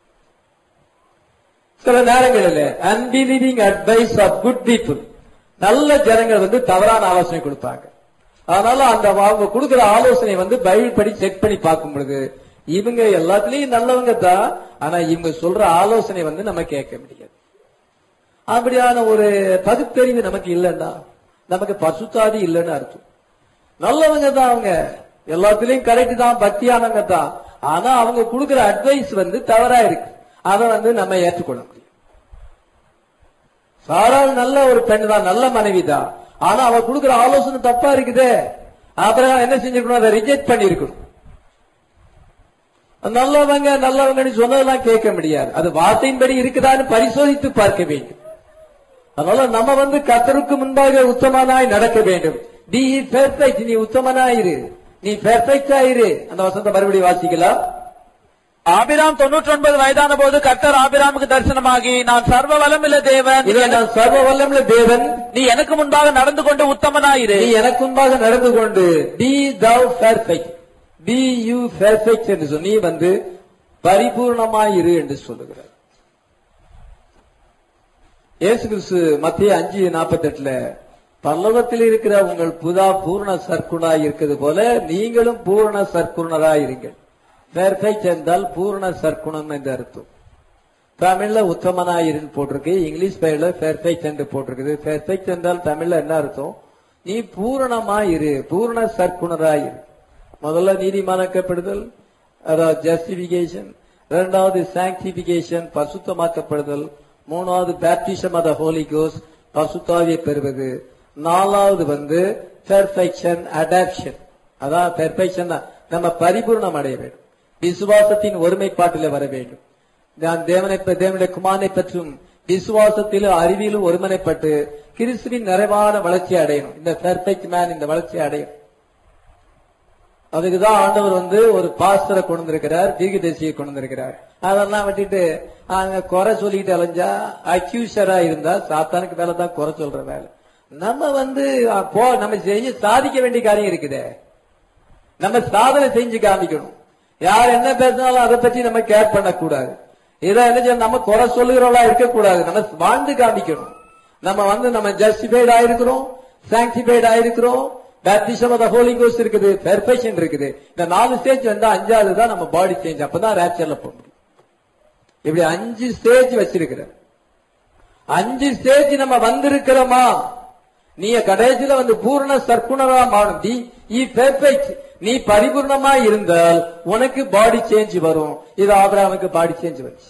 சில நேரங்களில் unbelieving advice of good people, நல்ல ஜனங்கள் வந்து தவறான ஆலோசனை கொடுப்பாங்க. அதனால அந்த அவங்க கொடுக்கிற ஆலோசனை வந்து பைபிள் படி செக் பண்ணி பார்க்கும் பொழுது இவங்க எல்லாத்துலயும் நல்லவங்க தான், ஆனா இவங்க சொல்ற ஆலோசனை வந்து நம்ம கேட்க முடியாது. அப்படியான ஒரு பகுத்தறிவு நமக்கு இல்லைன்னா நமக்கு பசுத்தாதி இல்லைன்னு அர்த்தம். நல்லவங்க தான் அவங்க, எல்லாத்துலயும் கரெக்ட் தான், பக்தியானவங்க தான், ஆனா அவங்க கொடுக்கிற அட்வைஸ் வந்து தவறா இருக்கு, அதை வந்து நம்ம ஏற்றுக்கொள்ள முடியும். சாராள் நல்ல ஒரு பெண் தான், நல்ல மனைவி தான், ஆனா அவ கொடுக்கிற ஆலோசனை தப்பா இருக்குதே, அப்புறம் என்ன செஞ்சிருக்கணும், அதை ரிஜெக்ட் பண்ணிருக்கணும். நல்லவங்க நல்லவங்கன்னு சொன்னதெல்லாம் கேட்க முடியாது, அது வார்த்தையின்படி இருக்குதான்னு பரிசோதித்து பார்க்க வேண்டும். அதனால நம்ம வந்து கர்த்தருக்கு முன்பாக உத்தமனாய் நடக்க வேண்டும். தி பெர்ஃபெக்ட், நீ உத்தமனாயிரு, நீ பெர்ஃபெக்டா இரு. அந்த வசனத்தை மறுபடியும் வாசிக்கலாம். ஆபிராம் தொண்ணூற்றி ஒன்பது வயதான போது கர்த்தர் ஆபிராமுக்கு தரிசனமாகி, நான் சர்வ வல்லமுள்ள தேவன், நான் சர்வ வல்லமுள்ள தேவன், நீ எனக்கு முன்பாக நடந்து கொண்டு உத்தமனாயிரு, நீ எனக்கு முன்பாக நடந்து கொண்டு be thou perfect, be you perfect என்று சொல்லி நீ வந்து பரிபூர்ணமாயிரு என்று சொல்லுகிறார். இயேசு கிறிஸ்து மத்திய அஞ்சு நாற்பத்தி எட்டுல பரலோகத்தில் இருக்கிற உங்கள் புதா பூர்ண சர்க்குணராய் இருக்கிறது போல நீங்களும் பூர்ண சர்க்குணராய் இருங்கள். பெர்ஃபெக்ட் என்றால் பூர்ண சர்க்குணம் என்று அர்த்தம். தமிழ்ல உத்தமனாயிருந்து போட்டிருக்கு, இங்கிலீஷ் பைபிள்ல பெர்ஃபெக்ட் என்று போட்டிருக்குது. பெர்ஃபெக்ட் என்றால் தமிழ்ல என்ன அர்த்தம், நீ பூரணமாயிரு, பூர்ண சர்க்குணராயிரு. முதல்ல நீதிமானாக்கப்படுதல், அதாவது ஜஸ்டிபிகேஷன், இரண்டாவது சாங்டிபிகேஷன் பரிசுத்தமாக்கப்படுதல், மூணாவது baptism of the holy ghost பரிசுத்தாவியை பெறுவது, நாலாவது வந்து பெர்ஃபெக்ஷன் அடாப்ஷன், அதான் பெர்ஃபெக்ஷன் நம்ம பரிபூர்ணம் அடைய வேண்டும், விசுவாசத்தின் ஒருமைப்பாட்டில் வர வேண்டும். நான் தேவனை தேவனுடைய குமாரனை பற்றும் விசுவாசத்திலும் அறிவிலும் ஒருமனைப்பட்டு கிறிஸ்துவின் நிறைவான வளர்ச்சி அடையணும். இந்த பெர்ஃபெக்ட் மேன் இந்த வளர்ச்சி அடையும். அதுக்குதான் ஆண்டவர் வந்து ஒரு பாஸ்டரை கொண்டு வந்திருக்கிறார், தீர்க்கதரிசியை கொண்டு வந்திருக்கிறார். அதெல்லாம் விட்டுட்டு அங்க குறை சொல்லிட்டு அலைஞ்சா, அக்யூசரா இருந்தா சாத்தானுக்கு வேலை தான் குறை சொல்ற வேலை. நம்ம வந்து போ நம்ம செஞ்சு சாதிக்க வேண்டிய காரியம் இருக்குதே, நம்ம சாதனை செஞ்சு காமிக்கணும். யார் என்ன பேசினாலும் அதை பற்றி நம்ம கேர் பண்ணக்கூடாது. இதை என்ன செய்ய, நம்ம குறை சொல்லுகிறவளா இருக்கக்கூடாது, நம்ம வாழ்ந்து காமிக்கணும். நம்ம வந்து நம்ம ஜஸ்டிஃபைட் ஆயிருக்கிறோம், சாங்டிஃபைட் ஆயிருக்கிறோம், baptism of the holy ghost இருக்குது, பெர்ஃபெக்ஷன் இருக்குது. இந்த நாலு ஸ்டேஜ் வந்தா அஞ்சாவது தான் நம்ம பாடி சேஞ்ச், அப்பதான் ரேப்சர்ல போக முடியும். இப்படி அஞ்சு ஸ்டேஜ் வச்சிருக்கிற, அஞ்சு ஸ்டேஜ் நம்ம வந்திருக்கிறோமா, நீ கடைசியில வந்து பூர்ண சர்க்குணரா மாறும். தி பெர்ஃபெக்ட், நீ பரிபூர்ணமா இருந்தால் உனக்கு பாடி சேஞ்ச் வரும். இது ஆபிரகாமுக்கு பாடி சேஞ்ச் வந்துச்சு.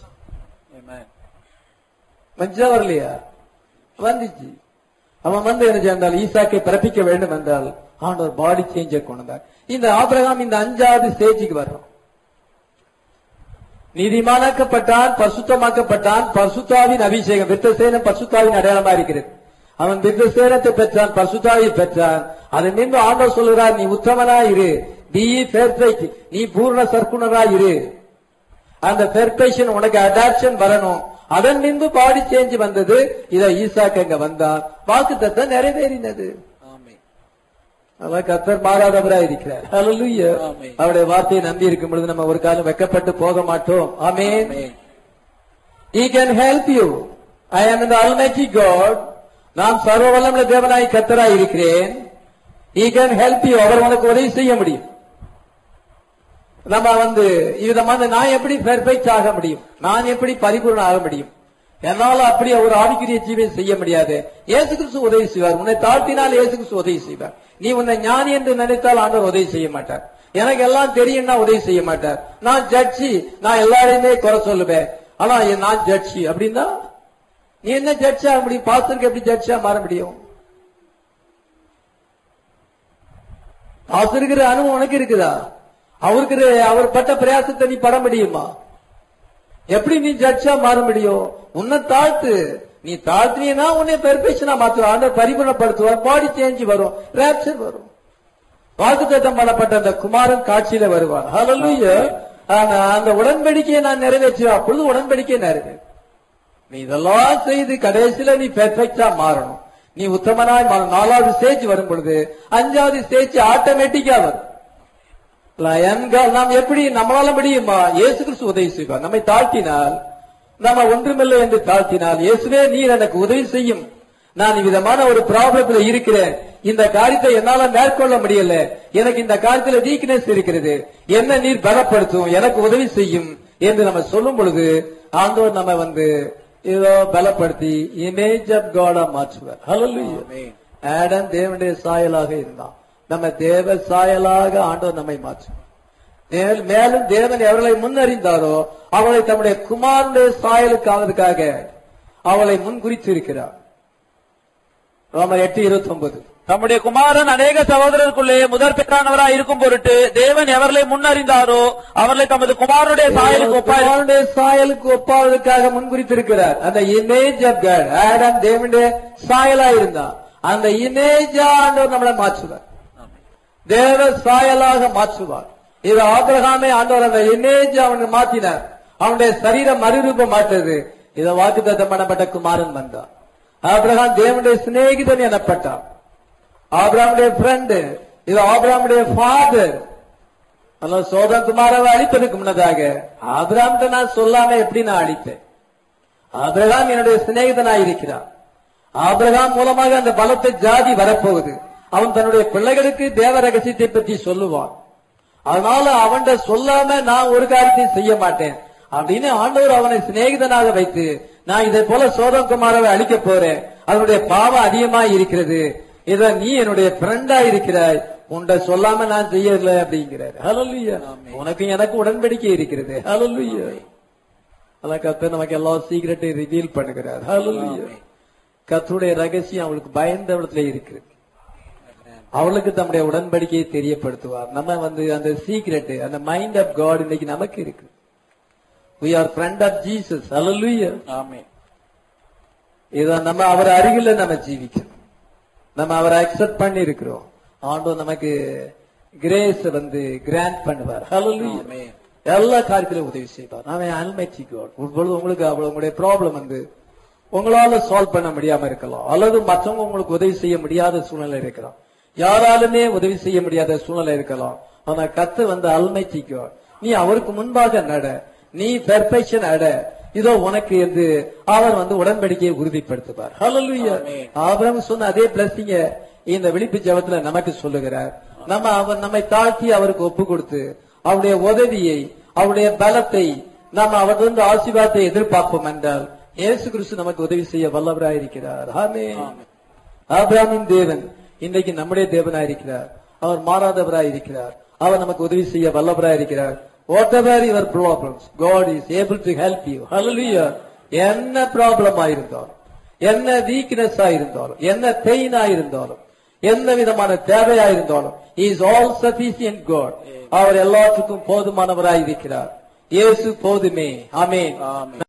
மஞ்சா வரலையா, வந்துச்சு. அவன் வந்து என்ன செய்தால், ஈசாக்கை பிறப்பிக்க வேண்டும் என்றால் ஆண்டவர் பாடி சேஞ்சை கொண்டார். இந்த ஆபிரகாம் இந்த அஞ்சாவது ஸ்டேஜுக்கு வர்றான். நீதிமானாக்கப்பட்டான், பரிசுத்தமாக்கப்பட்டான், பரிசுத்தாவின் அபிஷேகம், விருத்தசேனம் பரிசுத்தாவின் அடையாளமா இருக்கிறது. அவன் விருத்தசேனத்தை பெற்றான், பரிசுத்தாவை பெற்றான். அதன் மீது ஆண்டவர் சொல்கிறார், நீ உத்தமனாயிரு, பி பெர்ஃபெக்ட், நீ பூர்ண சர்க்குணராயிரு. அந்த பெர்ஃபெக்ஷன் உனக்கு அடாப்ஷன் வரணும். அதன் பின்பு பாடி சேஞ்ச் வந்தது. இத ஈசாக்கு அங்க வந்தான், வாக்குத்தத்தம் நிறைவேறினது. கர்த்தர் மாறாதவரா இருக்கிறார். ஹல்லேலூயா. அவருடைய வார்த்தையை நம்பி இருக்கும் பொழுது நம்ம ஒரு காலம் வெட்கப்பட்டு போக மாட்டோம். ஆமென். He can help you. I am the Almighty God. நான் சர்வ வல்லமுள்ள தேவனாய் கர்த்தராய் இருக்கிறேன். he can help you. அவர் உனக்கு உதவி செய்ய முடியும். நம்ம வந்து விதமான நான் எப்படி பெர்ஃபெக்ட் ஆக முடியும், நான் எப்படி பரிபூர்ணம் ஆக முடியும், என்னால அப்படி ஒரு ஆவிக்குரிய ஜீவை செய்ய முடியாது. இயேசு கிறிஸ்து உதவி செய்வார். உன்னை தாழ்த்தினால் இயேசு கிறிஸ்து உதவி செய்வார். நீ உன்னை ஞானி என்று நினைத்தால் ஆண்டவர் உதவி செய்ய மாட்டார். எனக்கு எல்லாம் தெரியும்னா உதவி செய்ய மாட்டார். நான் ஜட்ஜி, நான் எல்லாரையுமே குறை சொல்லுவேன், ஆனா நான் ஜட்ஜி அப்படின்னா நீ என்ன ஜட்ஜா முடியும்? பாஸ்டருக்கு எப்படி ஜட்ஜா மாற முடியும்? பாஸ்டருக்கு அனுபவம் உனக்கு இருக்குதா? அவருக்கு அவர் பட்ட பிரயாசத்தை நீ பட முடியுமா? எப்படி நீ ஜட்ஜா மாற முடியும்? உன்னை தாழ்த்து. நீ தாழ்த்தினா உன்னை பெர்ஃபெக்ஷனா மாற்றுவா, ஆண்டவர் பரிபூர்ணப்படுத்துவார். பாடி சேஞ்ச் வரும், ராப்சர் வரும். வாக்குத்தத்தம் பண்ணப்பட்ட அந்த குமாரன் காட்சியில வருவார். ஹல்லேலூயா. ஆனா அந்த உடன்படிக்கையை நான் நிறைவேற்றுவேன். அப்பொழுது உடன்படிக்கை நிறைவேறும். நீ இதெல்லாம் செய்து கடைசியில நீ பெர்ஃபெக்டா மாறணும். நீ உத்தமனாய் மாறணும். நாலாவது ஸ்டேஜ் வரும் பொழுது அஞ்சாவது ஸ்டேஜ் ஆட்டோமேட்டிக்கா வரும். நாம் எப்படி நம்மளால முடியுமா? இயேசு கிறிஸ்து உதவி செய்வார். நம்மை தாழ்த்தினால், நம்ம ஒன்றுமில்லை என்று தாழ்த்தினால், இயேசுவே நீர் எனக்கு உதவி செய்யும், நான் விதமான ஒரு ப்ராப்ளத்துல இருக்கிறேன், இந்த காரியத்தை என்னால மேற்கொள்ள முடியல, எனக்கு இந்த காரியத்துல வீக்னஸ் இருக்கிறது, என்ன நீர் பலப்படுத்தும், எனக்கு உதவி செய்யும் என்று நம்ம சொல்லும் பொழுது ஆண்டவர் நம்ம வந்து இதோ பலப்படுத்தி இமேஜ் ஆஃப் காடா மாற்றுவார். ஹல்லேலூயா. ஆடம் தேவனுடைய சாயலாக இருந்தான், நம்ம தேவ சாயலாக ஆண்டவர் நம்மை மாற்றுவார். மேலும் தேவன் எவர்களை முன்னறிந்தாரோ அவளை தம்முடைய குமாரனுடைய சாயலுக்கு ஆவதற்காக அவளை முன் குறித்து இருக்கிறார். ரோமர் எட்டு இருபத்தி ஒன்பது. தம்முடைய குமாரன் அநேக சகோதரருக்குள்ளே முதற் பெற்றானவராய் இருக்கும் பொருட்டு தேவன் எவர்களை முன்னறிந்தாரோ அவர்களை தமது குமாரனுடைய சாயலுக்கு குமாரனுடைய சாயலுக்கு ஒப்பாவதற்காக முன்குறித்திருக்கிறார். அந்த இமேஜ் ஆஃப் காட், ஆடம் தேவனுடைய சாயலா இருந்தா அந்த இமேஜ் ஆண்டவர் நம்மளை மாற்றுவார், தேவ சாயலாக மாற்றுவார். இது ஆபிரகாமை ஆண்டவர் அந்த இமேஜ் அவனுக்கு மாற்றினார், அவனுடைய சரீரம் மறுரூபம் மாற்றது. இதை வாக்குத்தத்தம் பண்ணப்பட்ட குமாரன் வந்தார். ஆபிரகாம் தேவனுடைய சிநேகிதன் எனப்பட்டார், ஆபிரகாமுடைய ஃப்ரெண்டு, இது ஆபிரகாமுடைய ஃபாதர். அல்ல சோதம் குமாரவை அழிப்பதற்கு முன்னதாக ஆபிரகாம் நான் சொல்லாம எப்படி நான் அழித்தேன்? ஆபிரகாம் என்னுடைய சிநேகிதனாய் இருக்கிறார். ஆபிரகாம் மூலமாக அந்த பலத்தை ஜாதி வரப்போகுது. அவன் தன்னுடைய பிள்ளைகளுக்கு தேவ ரகசியத்தை பற்றி சொல்லுவான். அதனால அவன் சொல்லாம நான் ஒரு காரியத்தை செய்ய மாட்டேன் அப்படின்னு ஆண்டவர் அவனை சிநேகிதனாக வைத்து, நான் இதை போல சோதம் குமாரவை அழிக்க போறேன், அதனுடைய பாவம் அதிகமாக இருக்கிறது, இத நீ என்னுடைய ஃப்ரெண்டா இருக்கிறாய், உன்ட சொல்லாம நான் செய்யல அப்படிங்கிறார். ஹல்லேலூயா. உனக்கு எனக்கு உடன்படிக்கை இருக்கிறது. ஹல்லேலூயா. அதான் கர்த்தர் நமக்கு எல்லா சீக்ரெட்டை ரிவீல் பண்ணுகிறார். ஹல்லேலூயா. கர்த்தருடைய ரகசியம் அவளுக்கு பயந்தவளத்துல இருக்கு, அவளுக்கு தம்முடைய உடன்படிக்கையை தெரியப்படுத்துவார். நம்ம வந்து அந்த சீக்ரெட், அந்த மைண்ட் ஆஃப் காட் இன்னைக்கு நமக்கு இருக்கு. we are friend of Jesus. hallelujah. ஆமென். இத நம்ம அவர் அருகில நம்ம ஜீவிக்கிறோம், நம்ம அவரை அக்செப்ட் பண்ணி இருக்கிறோம். ஆண்டவர் நமக்கு கிரேஸ் வந்து கிராண்ட் பண்ணுவார். hallelujah. ஆமென். எல்லா காரியத்திலும் உதவி செய்வார். நாம அல்மைட்டி காட். இப்பொழுது உங்களுக்கு அவ்வளவு உங்களுடைய ப்ராப்ளம் வந்து உங்களால சால்வ் பண்ண முடியாம இருக்கலாம், அல்லது மற்றவங்க உங்களுக்கு உதவி செய்ய முடியாத சூழ்நிலை இருக்கலாம், யாராலுமே உதவி செய்ய முடியாத சூழ்நிலை இருக்கலாம். ஆனா கர்த்தர் வந்து அல்மைட்டி காட். நீ அவருக்கு முன்பாக நட, நீ பெர்ஃபெக்ஷன் அட, இதோ உனக்கு என்று அவர் வந்து உடன்படிக்கையை உறுதிப்படுத்துவார். ஹல்லேலூயா. ஆபிரகாம் சொன்ன அதே பிளஸிங்க இந்த விழிப்பு ஜெபத்துல நமக்கு சொல்லுகிறார். நம்ம அவர் நம்மை தாழ்த்தி அவருக்கு ஒப்பு கொடுத்து அவருடைய உதவியை, அவருடைய பலத்தை நம்ம அவரிருந்து ஆசீர்வாதத்தை எதிர்பார்ப்போம் என்றால் இயேசு கிறிஸ்து நமக்கு உதவி செய்ய வல்லவராயிருக்கிறார். ஆமென். ஆபிரகாமின் தேவன் இன்றைக்கு நம்முடைய தேவனாயிருக்கிறார். அவர் மாறாதவராயிருக்கிறார். அவர் நமக்கு உதவி செய்ய வல்லவராயிருக்கிறார். whatever your problems, God is able to help you. hallelujah. என்ன ப்ராப்ளம் ஆயிருந்தாலும், என்ன வீக்னஸ் ஆயிருந்தாலும், என்ன பெயின் ஆயிருந்தாலும், எந்த விதமான தேவையாயிருந்தாலும், he is all sufficient God. அவர் எல்லாத்துக்கும் போதுமானவராயிருக்கிறார். இயேசு போதுமே. ஆமென்.